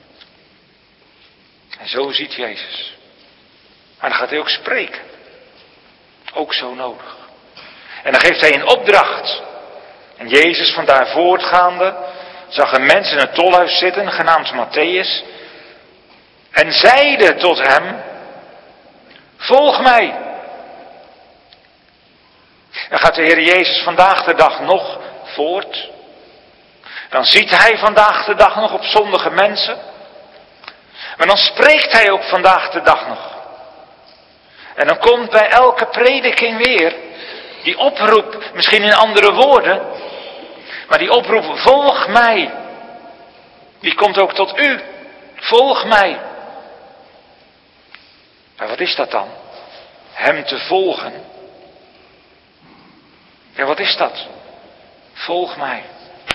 En zo ziet Jezus. Maar dan gaat hij ook spreken. Ook zo nodig. En dan geeft hij een opdracht. En Jezus van daar voortgaande zag een mens in het tolhuis zitten, genaamd Mattheüs. En zeide tot hem, volg mij. Dan gaat de Heer Jezus vandaag de dag nog voort. Dan ziet hij vandaag de dag nog op zondige mensen. Maar dan spreekt hij ook vandaag de dag nog. En dan komt bij elke prediking weer die oproep, misschien in andere woorden, maar die oproep, volg mij. Die komt ook tot u. Volg mij. Maar wat is dat dan? Hem te volgen. Ja, wat is dat? Volg mij.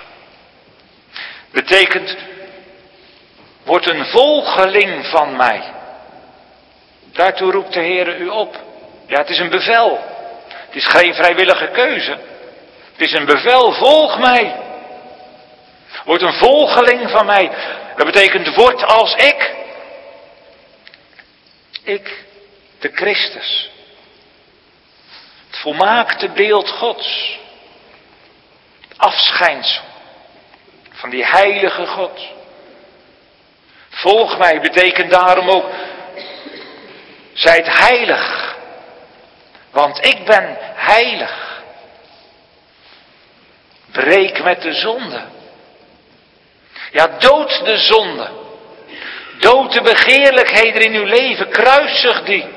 Betekent, word een volgeling van mij. Daartoe roept de Heer u op. Ja, het is een bevel. Het is geen vrijwillige keuze. Het is een bevel, volg mij. Word een volgeling van mij. Dat betekent, word als ik. Ik, de Christus. Het volmaakte beeld Gods. Het afschijnsel van die heilige God. Volg mij betekent daarom ook, zijt heilig. Want ik ben heilig. Breek met de zonde. Ja, dood de zonde. Dood de begeerlijkheden in uw leven. Kruisig die.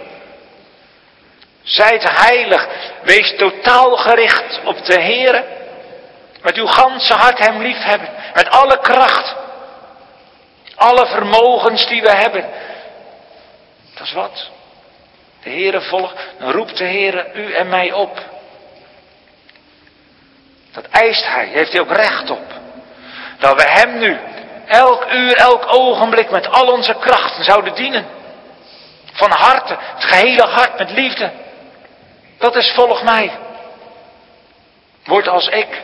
Zijt heilig. Wees totaal gericht op de Heere. Met uw ganse hart hem liefhebben. Met alle kracht. Alle vermogens die we hebben. Dat is wat. De Heere volgt. Dan roept de Heere u en mij op. Dat eist hij. Heeft hij ook recht op. Dat we hem nu elk uur, elk ogenblik met al onze krachten zouden dienen. Van harte, het gehele hart met liefde. Dat is volg mij. Word als ik.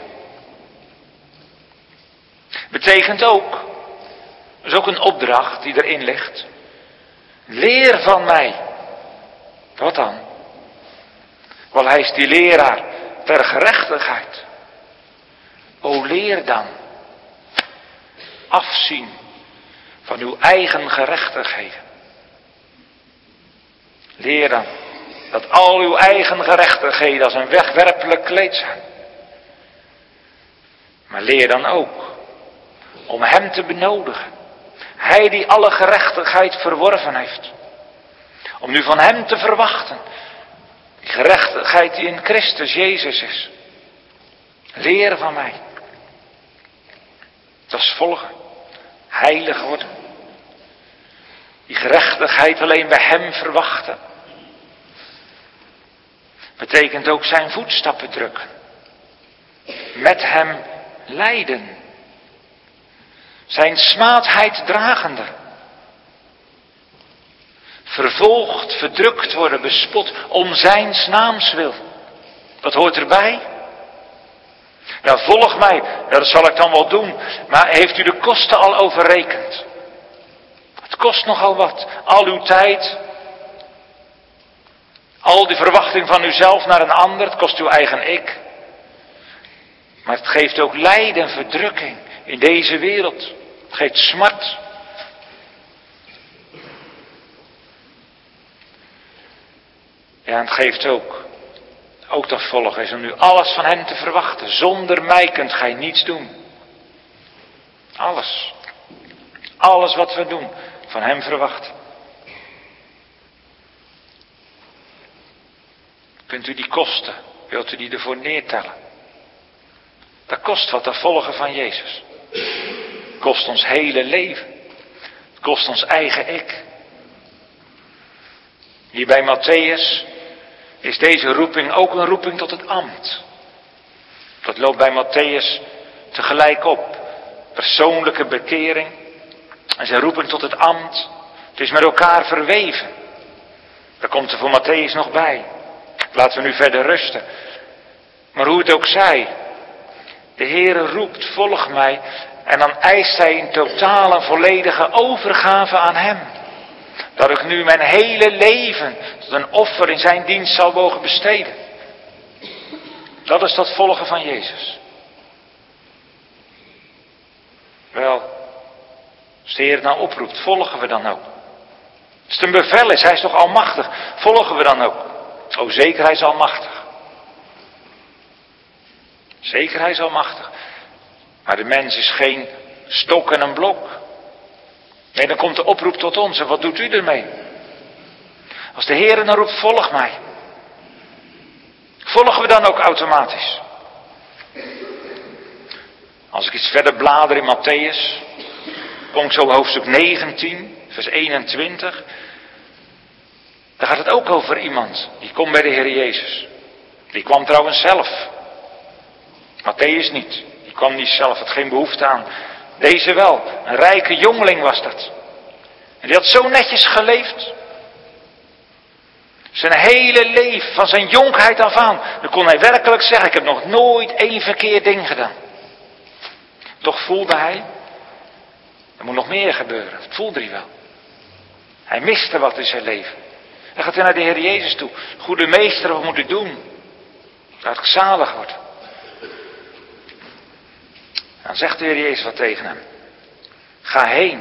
Betekent ook, dat is ook een opdracht die erin ligt. Leer van mij. Wat dan? Wel, hij is die leraar ter gerechtigheid. O, leer dan. Afzien van uw eigen gerechtigheden. Leer dan dat al uw eigen gerechtigheden als een wegwerpelijk kleed zijn. Maar leer dan ook om hem te benodigen. Hij die alle gerechtigheid verworven heeft. Om nu van hem te verwachten. Die gerechtigheid die in Christus Jezus is. Leer van mij. Dat is volgen. Heilig worden. Die gerechtigheid alleen bij hem verwachten. Betekent ook zijn voetstappen drukken. met hem lijden. Zijn smaadheid dragende. Vervolgd, verdrukt worden, bespot om zijn naams wil. Wat hoort erbij? Nou, volg mij. Ja, dat zal ik dan wel doen. Maar heeft u de kosten al overrekend? Het kost nogal wat. Al uw tijd. Al die verwachting van uzelf naar een ander. Het kost uw eigen ik. Maar het geeft ook lijden en verdrukking in deze wereld. Het geeft smart. Ja, en het geeft ook dat volgen is om nu alles van hem te verwachten. Zonder mij kunt gij niets doen. Alles. Alles wat we doen, van hem verwachten. Kunt u die kosten, wilt u die ervoor neertellen? Dat kost wat, dat volgen van Jezus. Het kost ons hele leven. Het kost ons eigen ik. Hier bij Mattheüs is deze roeping ook een roeping tot het ambt. Dat loopt bij Mattheüs tegelijk op. Persoonlijke bekering en zijn roeping tot het ambt. Het is met elkaar verweven. Daar komt er voor Mattheüs nog bij. Laten we nu verder rusten. Maar hoe het ook zij, de Heere roept, volg mij. En dan eist hij in totaal een volledige overgave aan hem. Dat ik nu mijn hele leven tot een offer in zijn dienst zal mogen besteden. Dat is dat volgen van Jezus. Wel, als de Heer het nou oproept, volgen we dan ook. Als het een bevel is, hij is toch almachtig, volgen we dan ook. O zeker, hij is almachtig. Zeker, hij is almachtig. Maar de mens is geen stok en een blok. Nee, dan komt de oproep tot ons. En wat doet u ermee? Als de Heer dan roept, volg mij. Volgen we dan ook automatisch? Als ik iets verder blader in Mattheüs, kom ik zo op hoofdstuk 19, vers 21. Daar gaat het ook over iemand. Die komt bij de Heer Jezus. Die kwam trouwens zelf. Mattheüs niet. Die kwam niet zelf, had geen behoefte aan. Deze wel. Een rijke jongeling was dat. En die had zo netjes geleefd. Zijn hele leven, van zijn jonkheid af aan. Dan kon hij werkelijk zeggen, ik heb nog nooit één verkeerd ding gedaan. Toch voelde hij, er moet nog meer gebeuren. Dat voelde hij wel. Hij miste wat in zijn leven. Dan gaat hij naar de Heer Jezus toe. Goede meester, wat moet ik doen? Dat ik zalig word. Dan zegt de Heer Jezus wat tegen hem. Ga heen.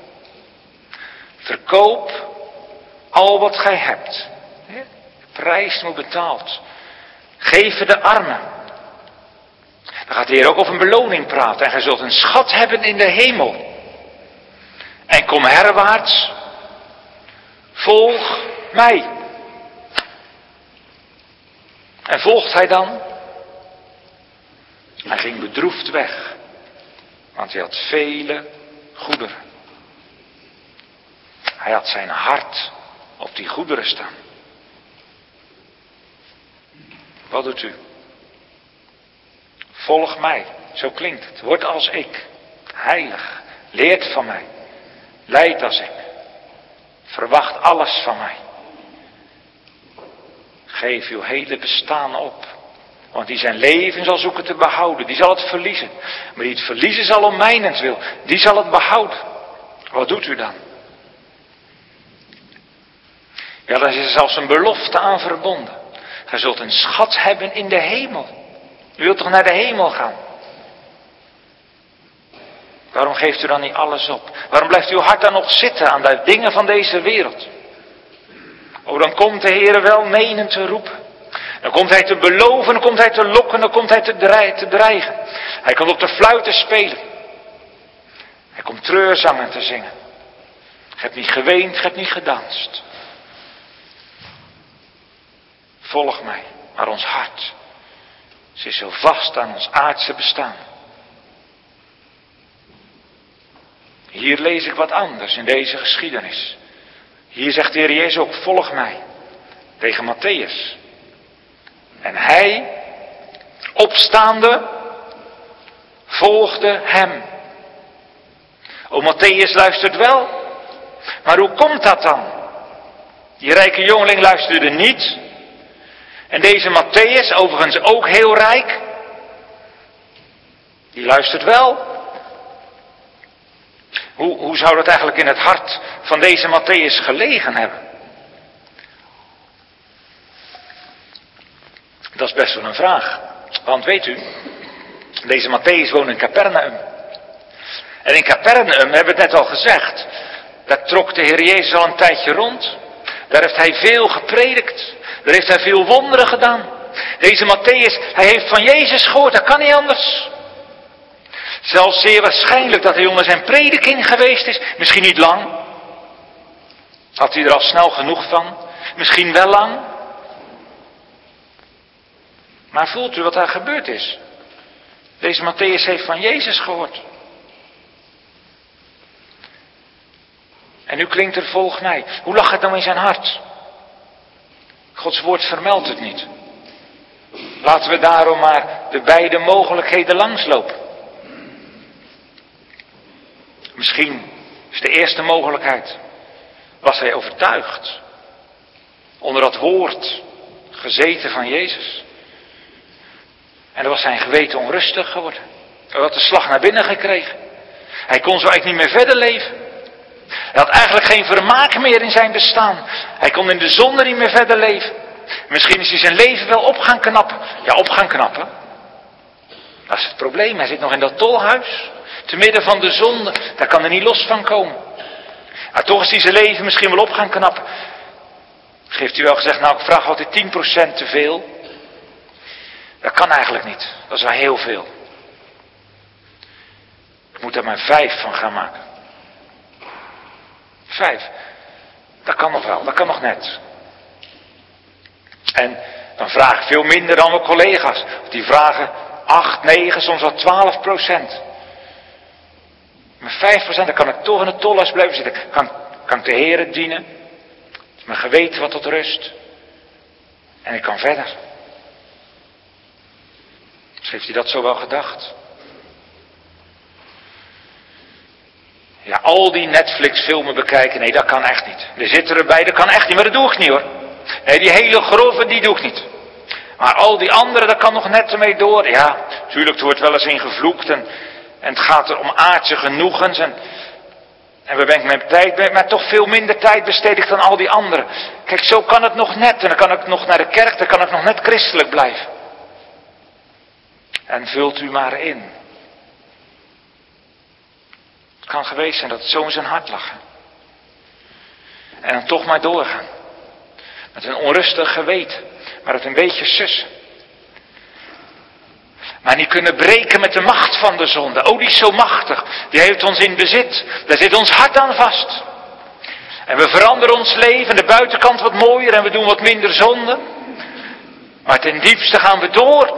Verkoop al wat gij hebt. De prijs moet betaald. Geef het de armen. Dan gaat de Heer ook over een beloning praten. En gij zult een schat hebben in de hemel. En kom herwaarts. Volg mij. En volgt hij dan? Hij ging bedroefd weg. Want hij had vele goederen. Hij had zijn hart op die goederen staan. Wat doet u? Volg mij. Zo klinkt het. Word als ik. Heilig. Leert van mij. Leid als ik. Verwacht alles van mij. Geef uw hele bestaan op. Want die zijn leven zal zoeken te behouden. Die zal het verliezen. Maar die het verliezen zal om mijnentwil. Die zal het behouden. Wat doet u dan? Ja, daar is er zelfs een belofte aan verbonden. Gij zult een schat hebben in de hemel. U wilt toch naar de hemel gaan? Waarom geeft u dan niet alles op? Waarom blijft uw hart dan nog zitten aan de dingen van deze wereld? Oh, dan komt de Heer wel menend te roepen. Dan komt hij te beloven, dan komt hij te lokken, dan komt hij te dreigen. Hij komt op de fluit te spelen. Hij komt treurzangen te zingen. Je hebt niet geweend, je hebt niet gedanst. Volg mij, maar ons hart zit zo vast aan ons aardse bestaan. Hier lees ik wat anders in deze geschiedenis. Hier zegt de Heer Jezus ook, volg mij. Tegen Mattheüs. En hij, opstaande, volgde hem. O, Mattheüs luistert wel. Maar hoe komt dat dan? Die rijke jongeling luisterde niet. En deze Mattheüs, overigens ook heel rijk, die luistert wel. Hoe zou dat eigenlijk in het hart van deze Mattheüs gelegen hebben? Dat is best wel een vraag. Want weet u, deze Mattheüs woont in Capernaum. En in Capernaum, hebben we het net al gezegd, daar trok de Heer Jezus al een tijdje rond. Daar heeft hij veel gepredikt. Daar heeft hij veel wonderen gedaan. Deze Mattheüs, hij heeft van Jezus gehoord, dat kan niet anders. Zelfs zeer waarschijnlijk dat hij onder zijn prediking geweest is. Misschien niet lang. Had hij er al snel genoeg van. Misschien wel lang. Maar voelt u wat daar gebeurd is? Deze Mattheüs heeft van Jezus gehoord. En nu klinkt er volgens mij. Hoe lag het nou in zijn hart? Gods woord vermeldt het niet. Laten we daarom maar de beide mogelijkheden langslopen. Misschien is de eerste mogelijkheid. Was hij overtuigd. Onder dat woord gezeten van Jezus. En dan was zijn geweten onrustig geworden. Hij had de slag naar binnen gekregen. Hij kon zo eigenlijk niet meer verder leven. Hij had eigenlijk geen vermaak meer in zijn bestaan. Hij kon in de zonde niet meer verder leven. Misschien is hij zijn leven wel op gaan knappen. Ja, op gaan knappen. Dat is het probleem. Hij zit nog in dat tolhuis. Te midden van de zonde. Daar kan hij niet los van komen. Maar toch is hij zijn leven misschien wel op gaan knappen. Heeft u wel gezegd, nou ik vraag altijd 10% te veel. Dat kan eigenlijk niet. Dat is wel heel veel. Ik moet er maar 5 van gaan maken. 5. Dat kan nog wel. Dat kan nog net. En dan vraag ik veel minder dan mijn collega's. Die vragen 8, 9, soms wel 12%. Met 5% dan kan ik toch in het tolhuis blijven zitten. Kan ik de Heere dienen. Mijn geweten wat tot rust. En ik kan verder. Dus heeft hij dat zo wel gedacht? Ja, al die Netflix filmen bekijken, nee dat kan echt niet. Er zitten erbij, dat kan echt niet, maar dat doe ik niet hoor. Nee, die hele grove, die doe ik niet. Maar al die andere, dat kan nog net ermee door. Ja, natuurlijk, er wordt wel eens in gevloekt en het gaat er om aardse genoegens en we ben met tijd, maar toch veel minder tijd besteed ik dan al die anderen. Kijk, zo kan het nog net en dan kan ik nog naar de kerk, dan kan ik nog net christelijk blijven. En vult u maar in. Het kan geweest zijn dat het zo in zijn hart lag. En dan toch maar doorgaan. Met een onrustig geweten. Maar het een beetje sussen. Maar niet kunnen breken met de macht van de zonde. Oh, die is zo machtig. Die heeft ons in bezit. Daar zit ons hart aan vast. En we veranderen ons leven. De buitenkant wat mooier en we doen wat minder zonde. Maar ten diepste gaan we door.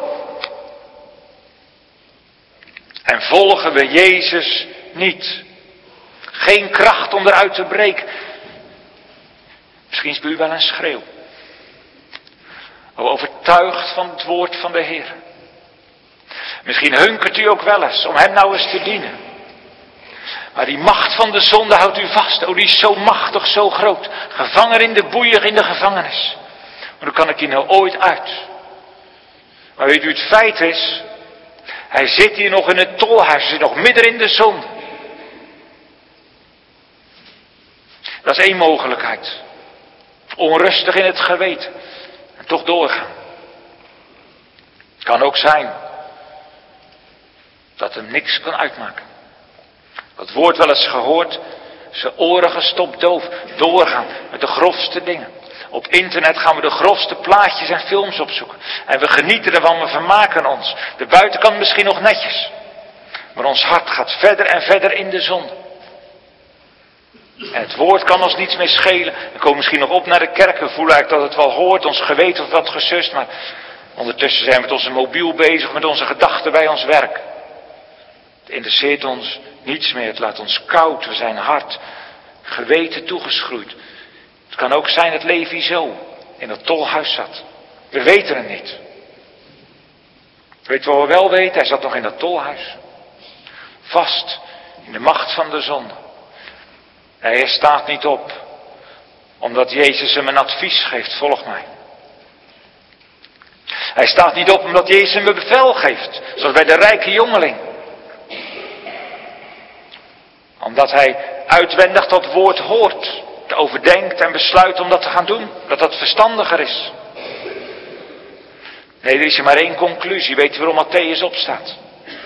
En volgen we Jezus niet. Geen kracht om eruit te breken. Misschien is bij u wel een schreeuw. Overtuigd van het woord van de Heer. Misschien hunkert u ook wel eens om hem nou eens te dienen. Maar die macht van de zonde houdt u vast. Oh, die is zo machtig, zo groot. Gevangen in de boeien in de gevangenis. Maar hoe kan ik hier nou ooit uit? Maar weet u, het feit is, hij zit hier nog in het tolhuis. Hij zit nog midden in de zon. Dat is één mogelijkheid. Onrustig in het geweten. En toch doorgaan. Het kan ook zijn dat hem niks kan uitmaken. Dat woord wel eens gehoord. Zijn oren gestopt doof. Doorgaan met de grofste dingen. Op internet gaan we de grofste plaatjes en films opzoeken. En we genieten ervan, we vermaken ons. De buitenkant misschien nog netjes. Maar ons hart gaat verder en verder in de zonde. En het woord kan ons niets meer schelen. We komen misschien nog op naar de kerk. We voelen eigenlijk dat het wel hoort. Ons geweten wordt wat gesust. Maar ondertussen zijn we met onze mobiel bezig. Met onze gedachten bij ons werk. Het interesseert ons niets meer. Het laat ons koud. We zijn hard. Geweten toegeschroeid. Het kan ook zijn dat Levi zo in dat tolhuis zat. We weten het niet. Weet wat we wel weten? Hij zat nog in dat tolhuis. Vast in de macht van de zonde. Hij staat niet op, omdat Jezus hem een advies geeft, volg mij. Hij staat niet op omdat Jezus hem een bevel geeft, zoals bij de rijke jongeling. Omdat hij uitwendig dat woord hoort, het overdenkt en besluit om dat te gaan doen, dat dat verstandiger is. Nee, er is maar één conclusie. Weet je waarom Mattheüs opstaat?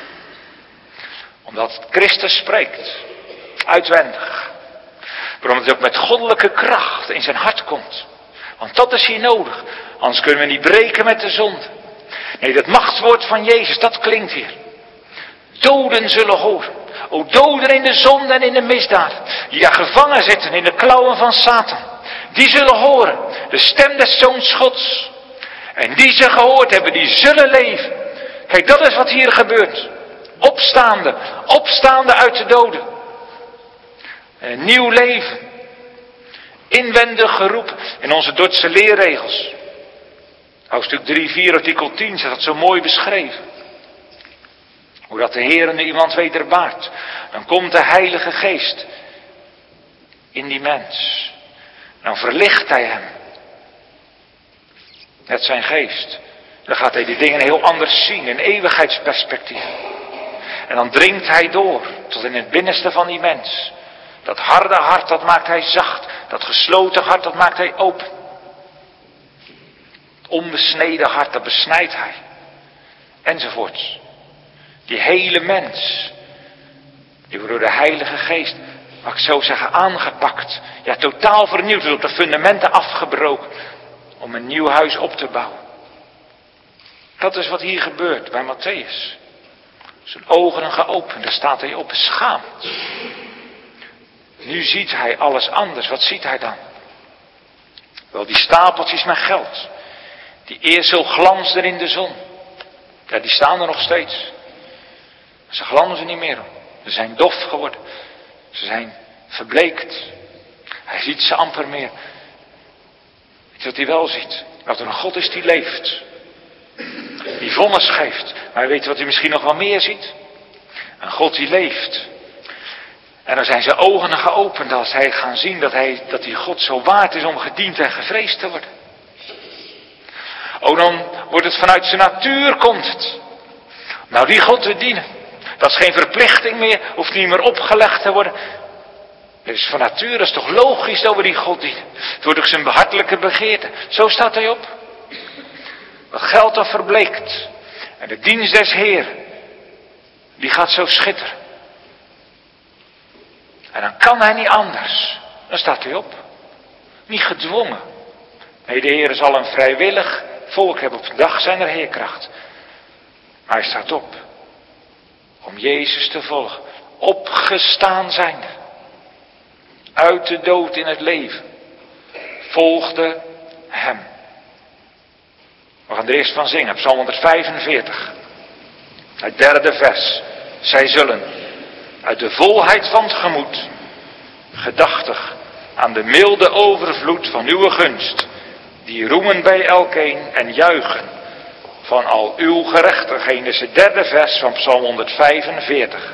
Omdat Christus spreekt, uitwendig. Maar omdat hij ook met goddelijke kracht in zijn hart komt. Want dat is hier nodig. Anders kunnen we niet breken met de zonde. Nee, dat machtswoord van Jezus, dat klinkt hier. Doden zullen horen. O doden in de zonde en in de misdaad. Die daar gevangen zitten in de klauwen van Satan. Die zullen horen. De stem des Zoons Gods. En die ze gehoord hebben, die zullen leven. Kijk, dat is wat hier gebeurt. Opstaande uit de doden. Een nieuw leven. Inwendig geroepen. In onze Dordtse leerregels. Hoofdstuk 3, 4, artikel 10 staat dat zo mooi beschreven. Hoe dat de Heer nu iemand wederbaart. Dan komt de Heilige Geest in die mens. Dan verlicht hij hem. Met zijn geest. Dan gaat hij die dingen heel anders zien. In eeuwigheidsperspectief. En dan dringt hij door. Tot in het binnenste van die mens. Dat harde hart, dat maakt hij zacht. Dat gesloten hart, dat maakt hij open. Het onbesneden hart, dat besnijdt hij. Enzovoorts. Die hele mens. Die wordt door de Heilige Geest, mag ik zo zeggen, aangepakt. Ja, totaal vernieuwd. Dus op de fundamenten afgebroken. Om een nieuw huis op te bouwen. Dat is wat hier gebeurt bij Mattheüs. Zijn ogen geopend, daar staat hij op beschaamd. Nu ziet hij alles anders. Wat ziet hij dan? Wel, die stapeltjes met geld. Die eerst zo glansden in de zon. Ja, die staan er nog steeds. Ze glanzen niet meer. Ze zijn dof geworden. Ze zijn verbleekt. Hij ziet ze amper meer. Weet je wat hij wel ziet? Dat er een God is die leeft. Die vonnis geeft. Maar weet je wat hij misschien nog wel meer ziet? Een God die leeft. En dan zijn zijn ogen geopend als hij gaat zien dat die God zo waard is om gediend en gevreesd te worden. Oh, dan wordt het vanuit zijn natuur komt het. Nou, die God te dienen. Dat is geen verplichting meer, hoeft niet meer opgelegd te worden. Dus van nature, dat is toch logisch dat we die God dienen. Het wordt ook zijn hartelijke begeerte. Zo staat hij op. Wat geld dan verbleekt. En de dienst des Heeren, die gaat zo schitteren. En dan kan hij niet anders. Dan staat hij op. Niet gedwongen. Nee, de Heer zal een vrijwillig volk hebben op de dag zijner heerkracht. Maar hij staat op. Om Jezus te volgen. Opgestaan zijnde. Uit de dood in het leven. Volgde hem. We gaan er eerst van zingen. Psalm 145. Het derde vers. Zij zullen uit de volheid van het gemoed. Gedachtig aan de milde overvloed van uw gunst. Die roemen bij elkeen en juichen. Van al uw gerechtigheden. Dat is het derde vers van Psalm 145.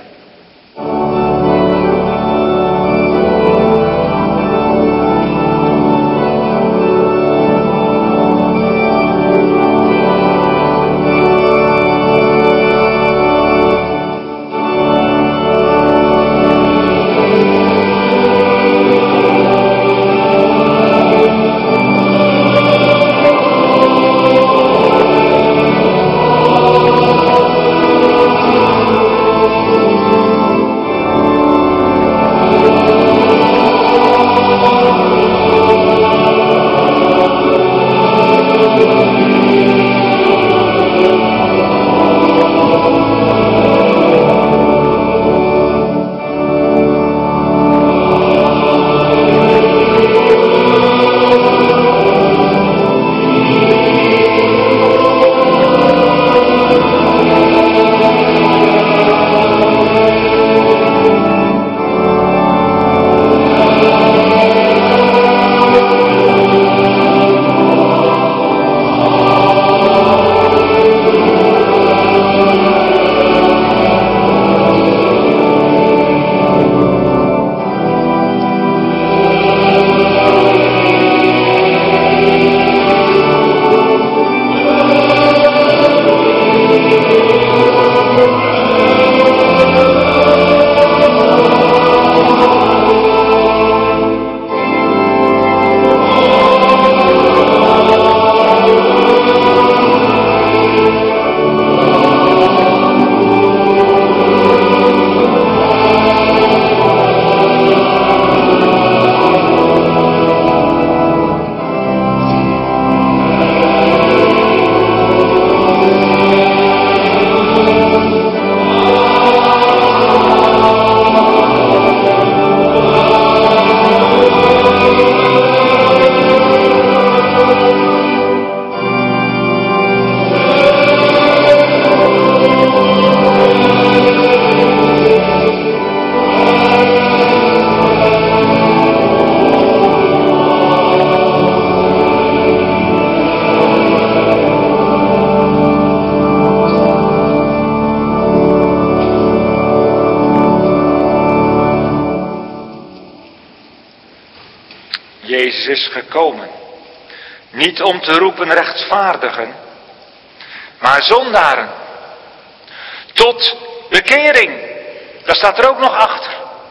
Jezus is gekomen. Niet om te roepen rechtvaardigen, maar zondaren. Tot bekering. Daar staat er ook nog achter.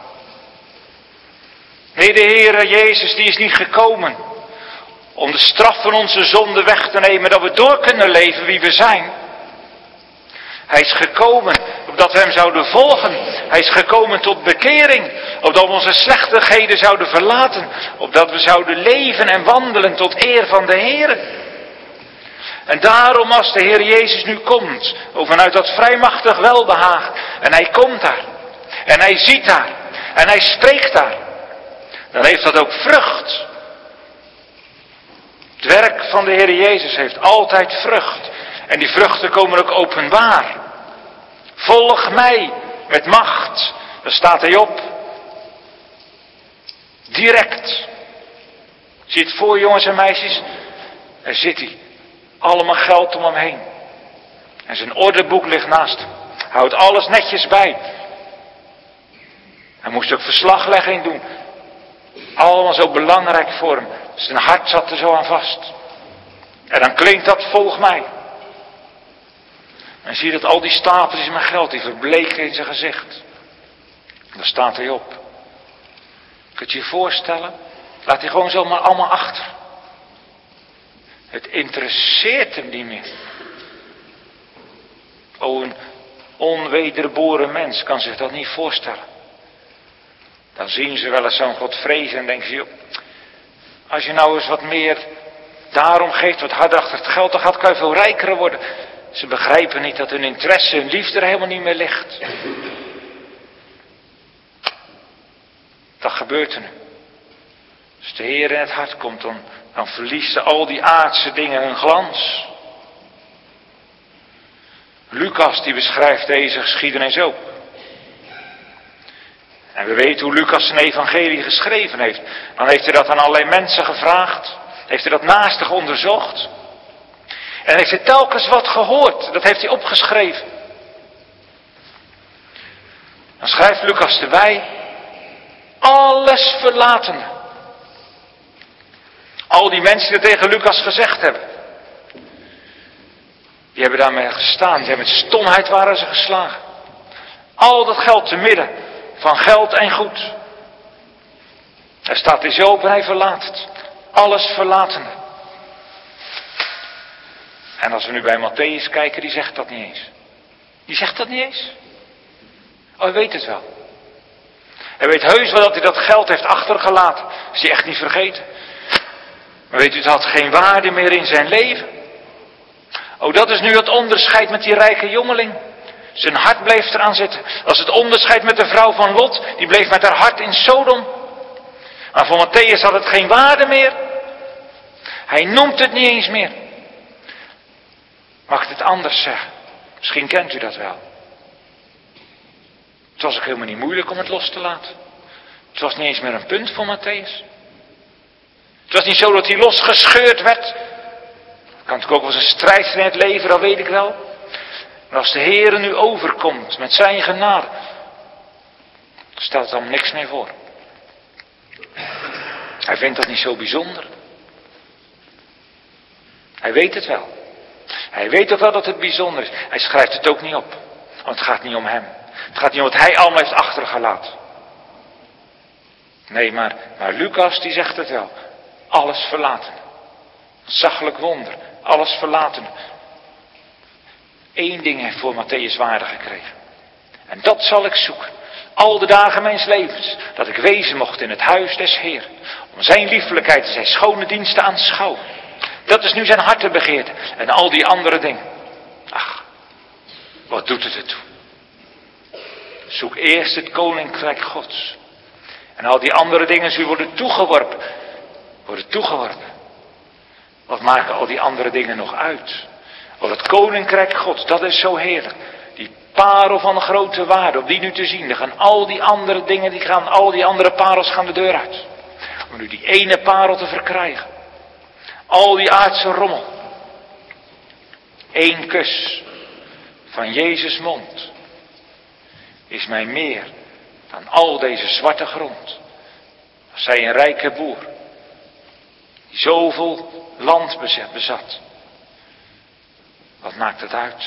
Nee, de Heere Jezus die is niet gekomen om de straf van onze zonde weg te nemen, dat we door kunnen leven wie we zijn. Hij is gekomen opdat we hem zouden volgen. Hij is gekomen tot bekering, opdat we onze slechtigheden zouden verlaten, opdat we zouden leven en wandelen tot eer van de Heere. En daarom als de Heer Jezus nu komt, vanuit dat vrijmachtig welbehagen, en hij komt daar, en hij ziet daar, en hij spreekt daar, dan heeft dat ook vrucht. Het werk van de Heer Jezus heeft altijd vrucht. En die vruchten komen ook openbaar. Volg mij met macht. Daar staat hij op. Direct. Zie je het voor, jongens en meisjes? Daar zit hij. Allemaal geld om hem heen. En zijn ordeboek ligt naast hem. Houdt alles netjes bij. Hij moest ook verslaglegging doen. Allemaal zo belangrijk voor hem. Zijn hart zat er zo aan vast. En dan klinkt dat, volg mij. En zie je dat al die stapels met geld, die verbleken in zijn gezicht. En daar staat hij op. Kun je je voorstellen? Laat hij gewoon zomaar allemaal achter. Het interesseert hem niet meer. O, een onwederboren mens kan zich dat niet voorstellen. Dan zien ze wel eens zo'n Godvrezen en denken ze, joh, als je nou eens wat meer daarom geeft, wat harder achter het geld, dan kan je veel rijker worden. Ze begrijpen niet dat hun interesse en liefde er helemaal niet meer ligt. Dat gebeurt er nu. Als de Heer in het hart komt, dan verliezen al die aardse dingen hun glans. Lucas die beschrijft deze geschiedenis ook. En we weten hoe Lucas zijn evangelie geschreven heeft. Dan heeft hij dat aan allerlei mensen gevraagd. Heeft hij dat naastig onderzocht. En heeft hij telkens wat gehoord. Dat heeft hij opgeschreven. Dan schrijft Lucas erbij. Alles verlatende. Al die mensen die dat tegen Lucas gezegd hebben. Die hebben daarmee gestaan. Die hebben met stomheid waren ze geslagen. Al dat geld te midden van geld en goed. Hij staat hij zo op en hij verlaat het. Alles verlatende. En als we nu bij Matthäus kijken, die zegt dat niet eens. Die zegt dat niet eens. Oh, hij weet het wel. Hij weet heus wel dat hij dat geld heeft achtergelaten. Is hij echt niet vergeten. Maar weet u, het had geen waarde meer in zijn leven. Oh, dat is nu het onderscheid met die rijke jongeling. Zijn hart bleef eraan zitten. Dat is het onderscheid met de vrouw van Lot. Die bleef met haar hart in Sodom. Maar voor Matthäus had het geen waarde meer. Hij noemt het niet eens meer. Mag ik het anders zeggen? Misschien kent u dat wel. Het was ook helemaal niet moeilijk om het los te laten. Het was niet eens meer een punt voor Matthäus. Het was niet zo dat hij losgescheurd werd. Het kan natuurlijk ook wel eens een strijd zijn in het leven, dat weet ik wel. Maar als de Heer nu overkomt met zijn genade, dan stelt het allemaal niks meer voor. Hij vindt dat niet zo bijzonder. Hij weet het wel. Hij weet ook wel dat het bijzonder is. Hij schrijft het ook niet op. Want het gaat niet om hem. Het gaat niet om wat hij allemaal heeft achtergelaten. Nee, maar Lucas die zegt het wel. Alles verlaten. Zachtelijk wonder. Alles verlaten. Eén ding heeft voor Matthäus waarde gekregen. En dat zal ik zoeken. Al de dagen mijns levens. Dat ik wezen mocht in het huis des Heeren. Om zijn liefelijkheid en zijn schone diensten te aanschouwen. Dat is nu zijn hartebegeerte. En al die andere dingen. Ach, wat doet het ertoe? Zoek eerst het koninkrijk Gods. En al die andere dingen zullen worden toegeworpen. Worden toegeworpen. Wat maken al die andere dingen nog uit? Oh, het koninkrijk Gods, dat is zo heerlijk. Die parel van grote waarde, op die nu te zien. Dan gaan al die andere dingen, al die andere parels gaan de deur uit. Om nu die ene parel te verkrijgen. Al die aardse rommel. Eén kus van Jezus' mond is mij meer dan al deze zwarte grond. Als zij een rijke boer Die zoveel land bezat. Wat maakt het uit?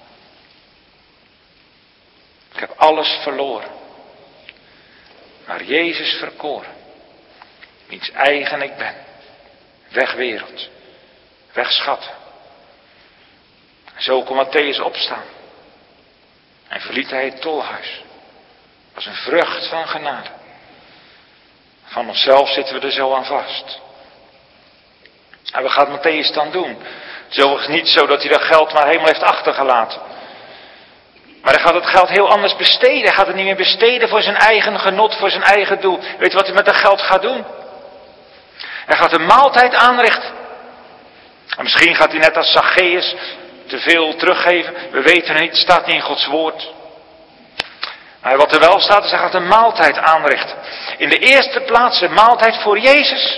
Ik heb alles verloren. Maar Jezus verkoren. Wiens eigen ik ben. Weg wereld. Weg schatten. En zo kon Matthäus opstaan. En verliet hij het tolhuis. Dat was een vrucht van genade. Van onszelf zitten we er zo aan vast. En wat gaat Matthäus dan doen? Het is niet zo dat hij dat geld maar helemaal heeft achtergelaten. Maar hij gaat het geld heel anders besteden. Hij gaat het niet meer besteden voor zijn eigen genot, voor zijn eigen doel. Weet je wat hij met dat geld gaat doen? Hij gaat een maaltijd aanrichten. En misschien gaat hij net als Zacchaeus te veel teruggeven. We weten het niet, het staat niet in Gods woord. Maar wat er wel staat is, hij gaat een maaltijd aanrichten. In de eerste plaats een maaltijd voor Jezus.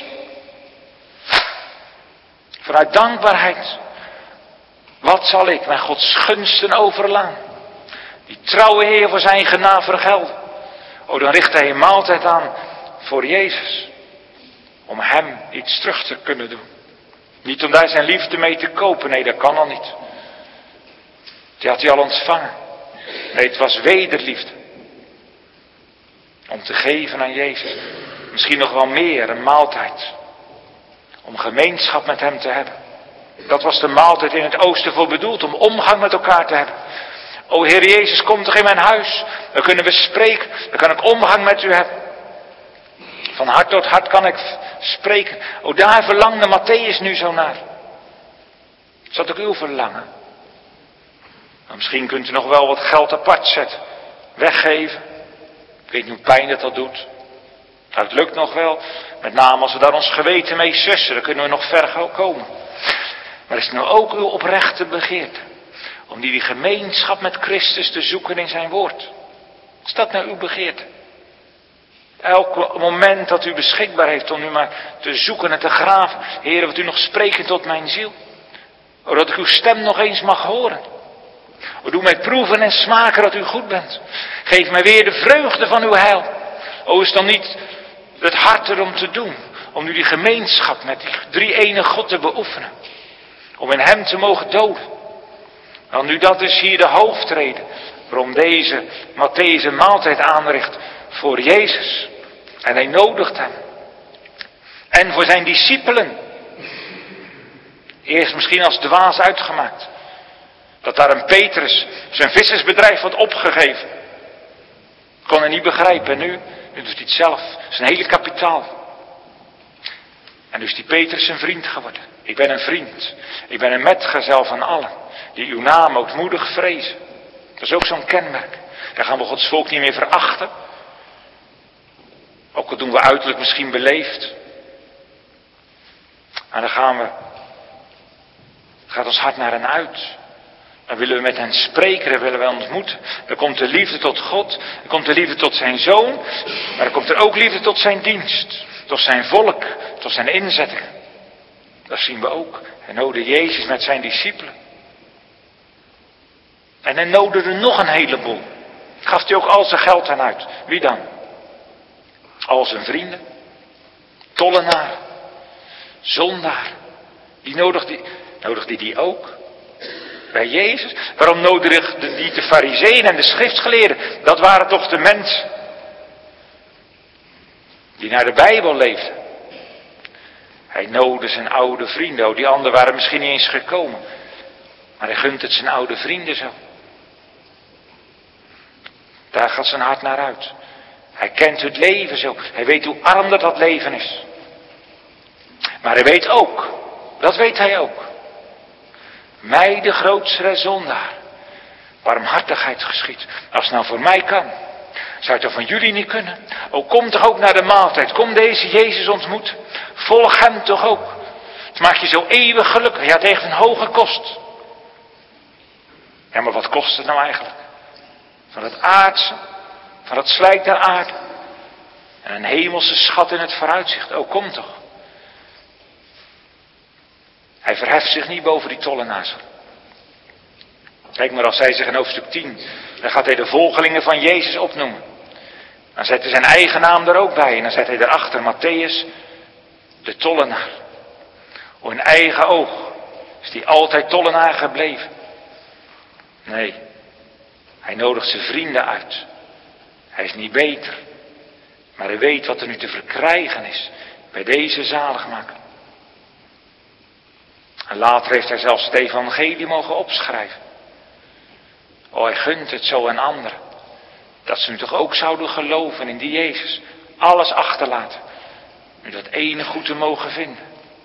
Vanuit dankbaarheid. Wat zal ik mijn Gods gunsten overlaan? Die trouwe Heer voor zijn genade vergelden. Oh, dan richt hij een maaltijd aan voor Jezus. Om hem iets terug te kunnen doen. Niet om daar zijn liefde mee te kopen. Nee, dat kan al niet. Die had hij al ontvangen. Nee, het was wederliefde. Om te geven aan Jezus. Misschien nog wel meer, een maaltijd. Om gemeenschap met hem te hebben. Dat was de maaltijd in het oosten voor bedoeld. Om omgang met elkaar te hebben. O Heer Jezus, kom toch in mijn huis. Dan kunnen we spreken. Dan kan ik omgang met u hebben. Van hart tot hart kan ik spreken. O, daar verlangde Matthäus nu zo naar. Is dat ook uw verlangen? Nou, misschien kunt u nog wel wat geld apart zetten. Weggeven. Ik weet niet hoe pijn dat doet. Nou, het lukt nog wel. Met name als we daar ons geweten mee sussen. Dan kunnen we nog ver komen. Maar is het nou ook uw oprechte begeerte? Om die gemeenschap met Christus te zoeken in zijn woord. Is dat nou uw begeerte? Elk moment dat u beschikbaar heeft om u maar te zoeken en te graven. Heer, wat u nog spreken tot mijn ziel. O, dat ik uw stem nog eens mag horen. O, doe mij proeven en smaken dat u goed bent. Geef mij weer de vreugde van uw heil. O, is dan niet het hart erom te doen. Om nu die gemeenschap met die drie-ene God te beoefenen. Om in hem te mogen doden. Want nu dat is hier de hoofdreden. Waarom deze Matthäus een maaltijd aanricht voor Jezus. En hij nodigt hem. En voor zijn discipelen. Eerst misschien als dwaas uitgemaakt. Dat daar een Petrus zijn vissersbedrijf had opgegeven. Kon hij niet begrijpen. En nu doet hij het zelf. Zijn hele kapitaal. En dus die Petrus een vriend geworden. Ik ben een vriend. Ik ben een metgezel van allen. Die uw naam ootmoedig vrezen. Dat is ook zo'n kenmerk. Daar gaan we Gods volk niet meer verachten. Ook al doen we uiterlijk misschien beleefd. Maar dan gaat ons hart naar hen uit. Dan willen we met hen spreken, dan willen we ontmoeten. Dan komt de liefde tot God, dan komt de liefde tot zijn zoon. Maar dan komt er ook liefde tot zijn dienst. Tot zijn volk, tot zijn inzettingen. Dat zien we ook. Hij nodigde Jezus met zijn discipelen. En hij nodigde nog een heleboel. Gaf hij ook al zijn geld aan uit. Wie dan? Al zijn vrienden. Tollenaar. Zondaar. Die nodigde die ook. Bij Jezus. Waarom nodigde die de Farizeeën en de schriftgeleerden? Dat waren toch de mensen. Die naar de Bijbel leefden. Hij nodigde zijn oude vrienden. Die anderen waren misschien niet eens gekomen. Maar hij gunt het zijn oude vrienden zo. Daar gaat zijn hart naar uit. Hij kent het leven zo. Hij weet hoe arm dat leven is. Maar hij weet ook. Dat weet hij ook. Mij de grootste zondaar. Barmhartigheid geschiet. Als het nou voor mij kan. Zou het dan van jullie niet kunnen? Oh, kom toch ook naar de maaltijd. Kom deze Jezus ontmoeten. Volg hem toch ook. Het maakt je zo eeuwig gelukkig. Ja, het heeft een hoge kost. Ja, maar wat kost het nou eigenlijk? Van het aardse. Van het slijk der aarde. En een hemelse schat in het vooruitzicht. Oh, kom toch. Hij verheft zich niet boven die tollenaars. Kijk maar, als hij zich in hoofdstuk 10, dan gaat hij de volgelingen van Jezus opnoemen. Dan zet hij zijn eigen naam er ook bij. En dan zet hij daarachter Matthäus, de tollenaar. O, in eigen oog is hij altijd tollenaar gebleven. Nee, hij nodigt zijn vrienden uit. Hij is niet beter, maar hij weet wat er nu te verkrijgen is bij deze zaligmaker. En later heeft hij zelfs het evangelie mogen opschrijven. O, hij gunt het zo aan anderen, dat ze nu toch ook zouden geloven in die Jezus. Alles achterlaten, nu dat ene goed te mogen vinden.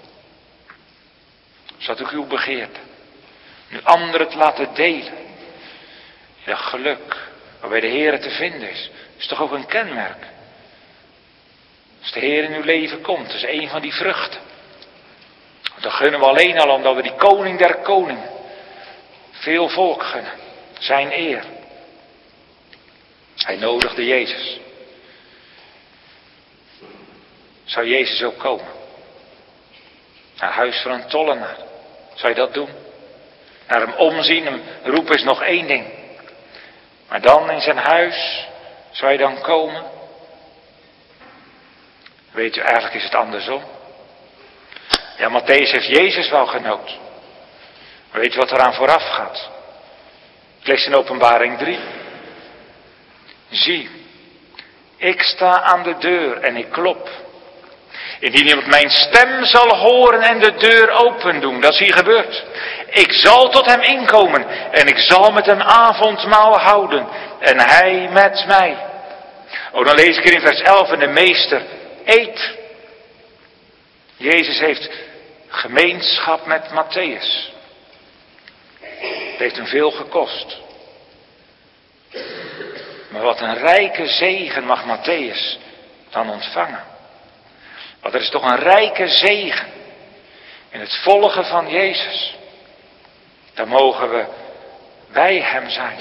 Zodat ook uw begeerte, nu anderen het laten delen. Ja, geluk, waarbij de Heer te vinden is toch ook een kenmerk. Als de Heer in uw leven komt, dat is een van die vruchten. Dan gunnen we alleen al omdat we die koning der koningen veel volk gunnen. Zijn eer. Hij nodigde Jezus. Zou Jezus ook komen? Naar huis van een tollenaar. Zou je dat doen? Naar hem omzien, hem roepen is nog één ding. Maar dan in zijn huis, zou je dan komen? Weet u, eigenlijk is het andersom. Ja, Mattheüs heeft Jezus wel genood. Maar weet je wat eraan vooraf gaat? Ik lees in Openbaring 3. Zie, ik sta aan de deur en ik klop. Indien iemand mijn stem zal horen en de deur open doen, dat is hier gebeurd. Ik zal tot hem inkomen en ik zal met hem avondmaal houden en hij met mij. Oh, dan lees ik hier in vers 11 en de meester eet. Jezus heeft gemeenschap met Mattheüs. Het heeft hem veel gekost. Maar wat een rijke zegen mag Mattheüs dan ontvangen. Want er is toch een rijke zegen in het volgen van Jezus. Dan mogen we bij hem zijn.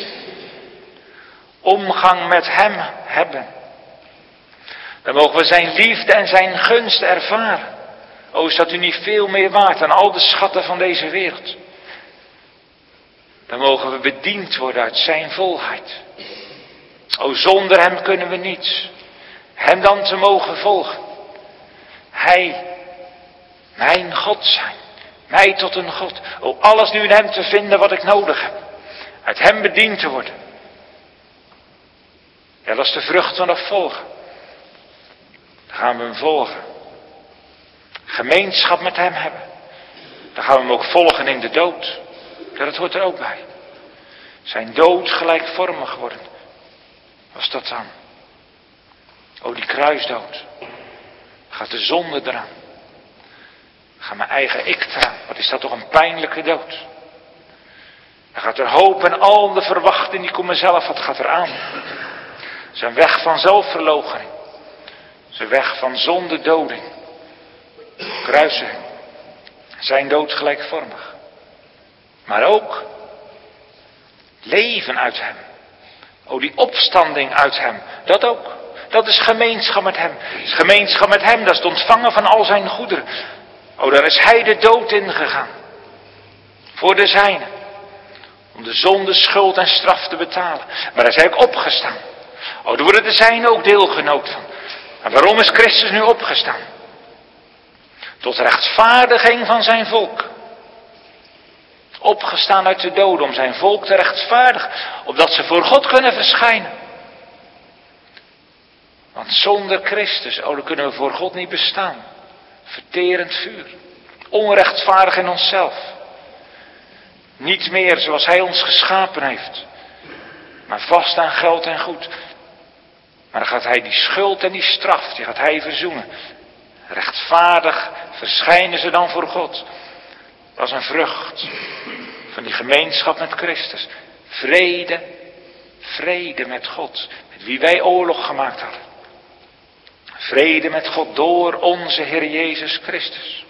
Omgang met hem hebben. Dan mogen we zijn liefde en zijn gunst ervaren. O, is dat u niet veel meer waard dan al de schatten van deze wereld. Dan mogen we bediend worden uit zijn volheid. O, zonder hem kunnen we niets. Hem dan te mogen volgen. Hij, mijn God zijn. Mij tot een God. O, alles nu in hem te vinden wat ik nodig heb. Uit hem bediend te worden. Ja, dat is de vrucht van het volgen. Dan gaan we hem volgen. Gemeenschap met hem hebben. Dan gaan we hem ook volgen in de dood. Ja, dat hoort er ook bij. Zijn dood gelijkvormig worden. Wat is dat dan? Oh, die kruisdood. Gaat de zonde eraan. Gaat mijn eigen ik eraan. Wat is dat toch een pijnlijke dood. Dan gaat er hoop en al de verwachting die ik om mezelf had, gaat eraan. Zijn weg van zelfverloochening. Zijn weg van zondedoding. Kruising. Zijn dood gelijkvormig. Maar ook leven uit hem. Oh, die opstanding uit hem. Dat ook. Dat is gemeenschap met hem. Dat is gemeenschap met hem. Dat is het ontvangen van al zijn goederen. Oh, daar is hij de dood ingegaan. Voor de zijnen. Om de zonde, schuld en straf te betalen. Maar hij is ook opgestaan. Oh, daar worden de zijnen ook deelgenoot van. En waarom is Christus nu opgestaan? Tot rechtvaardiging van zijn volk. Opgestaan uit de doden om zijn volk te rechtvaardigen. Opdat ze voor God kunnen verschijnen. Want zonder Christus, oh, dan kunnen we voor God niet bestaan. Verterend vuur. Onrechtvaardig in onszelf. Niet meer zoals hij ons geschapen heeft. Maar vast aan geld en goed. Maar dan gaat hij die schuld en die straf, die gaat hij verzoenen. Rechtvaardig verschijnen ze dan voor God. Dat is een vrucht van die gemeenschap met Christus. Vrede, vrede met God. Met wie wij oorlog gemaakt hadden. Vrede met God door onze Heer Jezus Christus.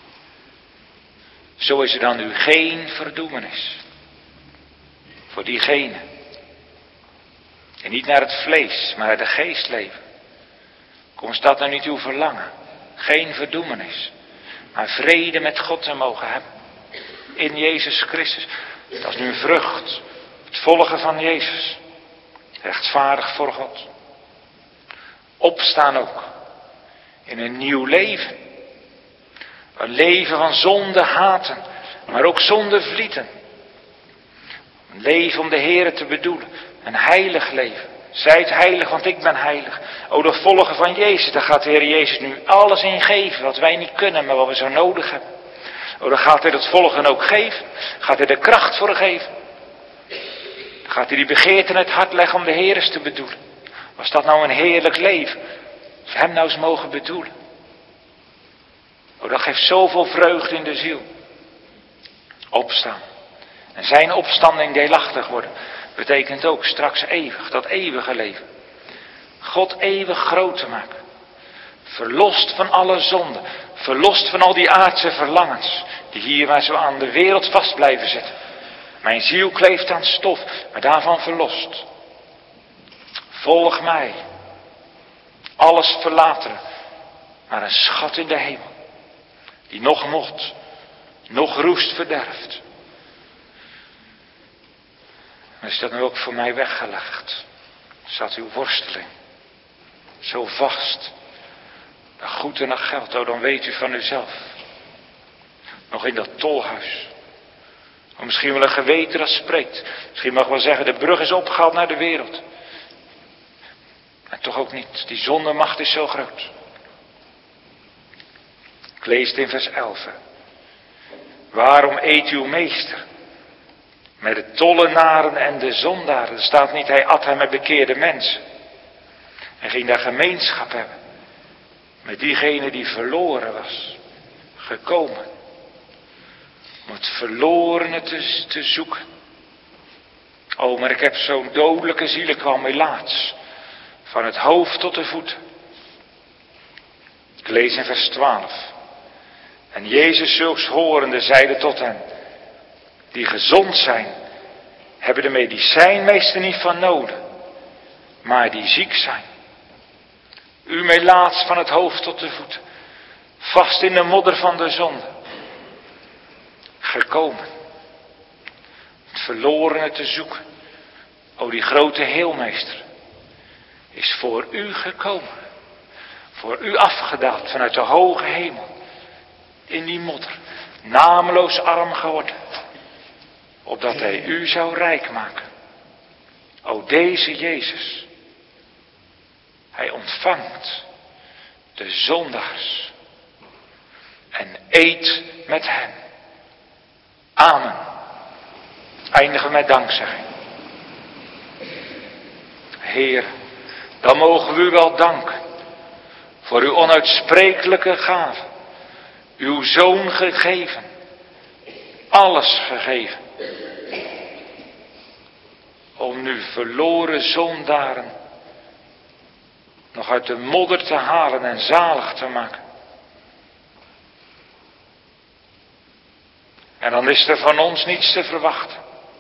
Zo is er dan nu geen verdoemenis. Voor diegene. En niet naar het vlees, maar naar de geest leven. Kom, staat nou niet uw verlangen. Geen verdoemenis. Maar vrede met God te mogen hebben. In Jezus Christus. Dat is nu een vrucht. Het volgen van Jezus. Rechtvaardig voor God. Opstaan ook. In een nieuw leven. Een leven van zonde haten, maar ook zonde vlieten. Een leven om de Heere te bedoelen. Een heilig leven. Zijt heilig, want ik ben heilig. O, de volgen van Jezus, daar gaat de Heer Jezus nu alles in geven wat wij niet kunnen, maar wat we zo nodig hebben. O, dan gaat hij dat volgen ook geven. Gaat hij de kracht voor geven. Dan gaat hij die begeerte in het hart leggen om de Heer eens te bedoelen. Was dat nou een heerlijk leven? Als we hem nou eens mogen bedoelen. O, dat geeft zoveel vreugde in de ziel. Opstaan. En zijn opstanding deelachtig worden. Betekent ook straks eeuwig, dat eeuwige leven. God eeuwig groot te maken. Verlost van alle zonde. Verlost van al die aardse verlangens. Die hier maar zo aan de wereld vast blijven zitten. Mijn ziel kleeft aan stof, maar daarvan verlost. Volg mij. Alles verlaten, maar een schat in de hemel. Die nog mot, nog roest verderft. Maar is dat nu ook voor mij weggelegd? Staat uw worsteling zo vast? Naar goed en naar geld, oh, dan weet u van uzelf. Nog in dat tolhuis. Of misschien wel een geweten dat spreekt. Misschien mag wel zeggen, de brug is opgehaald naar de wereld. En toch ook niet. Die zondemacht is zo groot. Ik lees het in vers 11. Waarom eet uw meester met de tollenaren en de zondaren? Er staat niet, hij at hem met bekeerde mensen. En ging daar gemeenschap hebben. Met diegene die verloren was. Gekomen. Om het verlorene te zoeken. Oh, maar ik heb zo'n dodelijke zielekwam helaas. Van het hoofd tot de voeten. Ik lees in vers 12. En Jezus zulks horende zeide tot hen. Die gezond zijn. Hebben de medicijnmeester niet van nodig. Maar die ziek zijn. U melaats van het hoofd tot de voeten. Vast in de modder van de zonde. Gekomen. Het verlorene te zoeken. O, die grote heelmeester. Is voor u gekomen. Voor u afgedaald vanuit de hoge hemel. In die modder. Nameloos arm geworden. Opdat hij u zou rijk maken. O, deze Jezus. Hij ontvangt de zondaars. En eet met hen. Amen. Eindigen we met dankzegging. Heer, dan mogen we u wel danken. Voor uw onuitsprekelijke gave. Uw zoon gegeven. Alles gegeven. Om nu verloren zondaren nog uit de modder te halen en zalig te maken. En dan is er van ons niets te verwachten.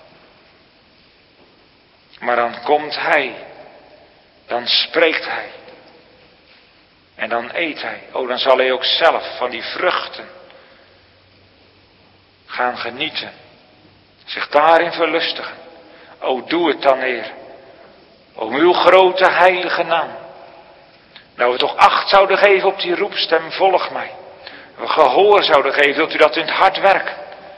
Maar dan komt hij. Dan spreekt hij. En dan eet hij. Oh, dan zal hij ook zelf van die vruchten gaan genieten. Zich daarin verlustigen. O, doe het dan, Heer. Om uw grote heilige naam. Nou, we toch acht zouden geven op die roepstem, volg mij. We gehoor zouden geven, dat u dat in het hart werkt.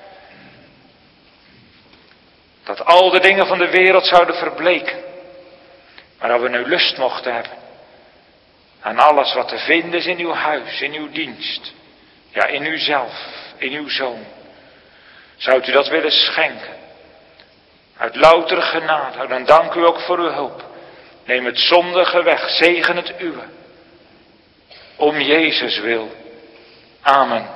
Dat al de dingen van de wereld zouden verbleken. Maar dat we nu lust mochten hebben. Aan alles wat te vinden is in uw huis, in uw dienst. Ja, in uzelf, in uw zoon. Zou u dat willen schenken? Uit louter genade. Dan dank u ook voor uw hulp. Neem het zondige weg, zegen het uwe. Om Jezus wil. Amen.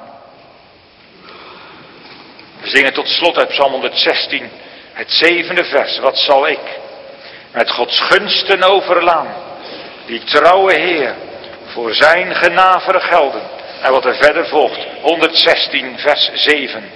We zingen tot slot uit Psalm 116, het 7e vers. Wat zal ik met Gods gunsten overlaan, die trouwe Heer, voor zijn genade vergelden. En wat er verder volgt, 116 vers 7.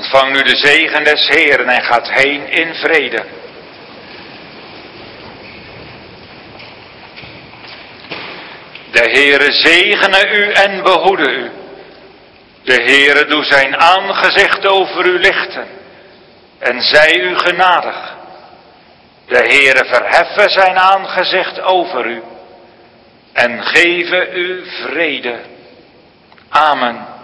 Ontvang nu de zegen des Heeren en gaat heen in vrede. De Heere zegene u en behoede u. De Heere doe zijn aangezicht over u lichten en zij u genadig. De Heere verheffe zijn aangezicht over u en geven u vrede. Amen.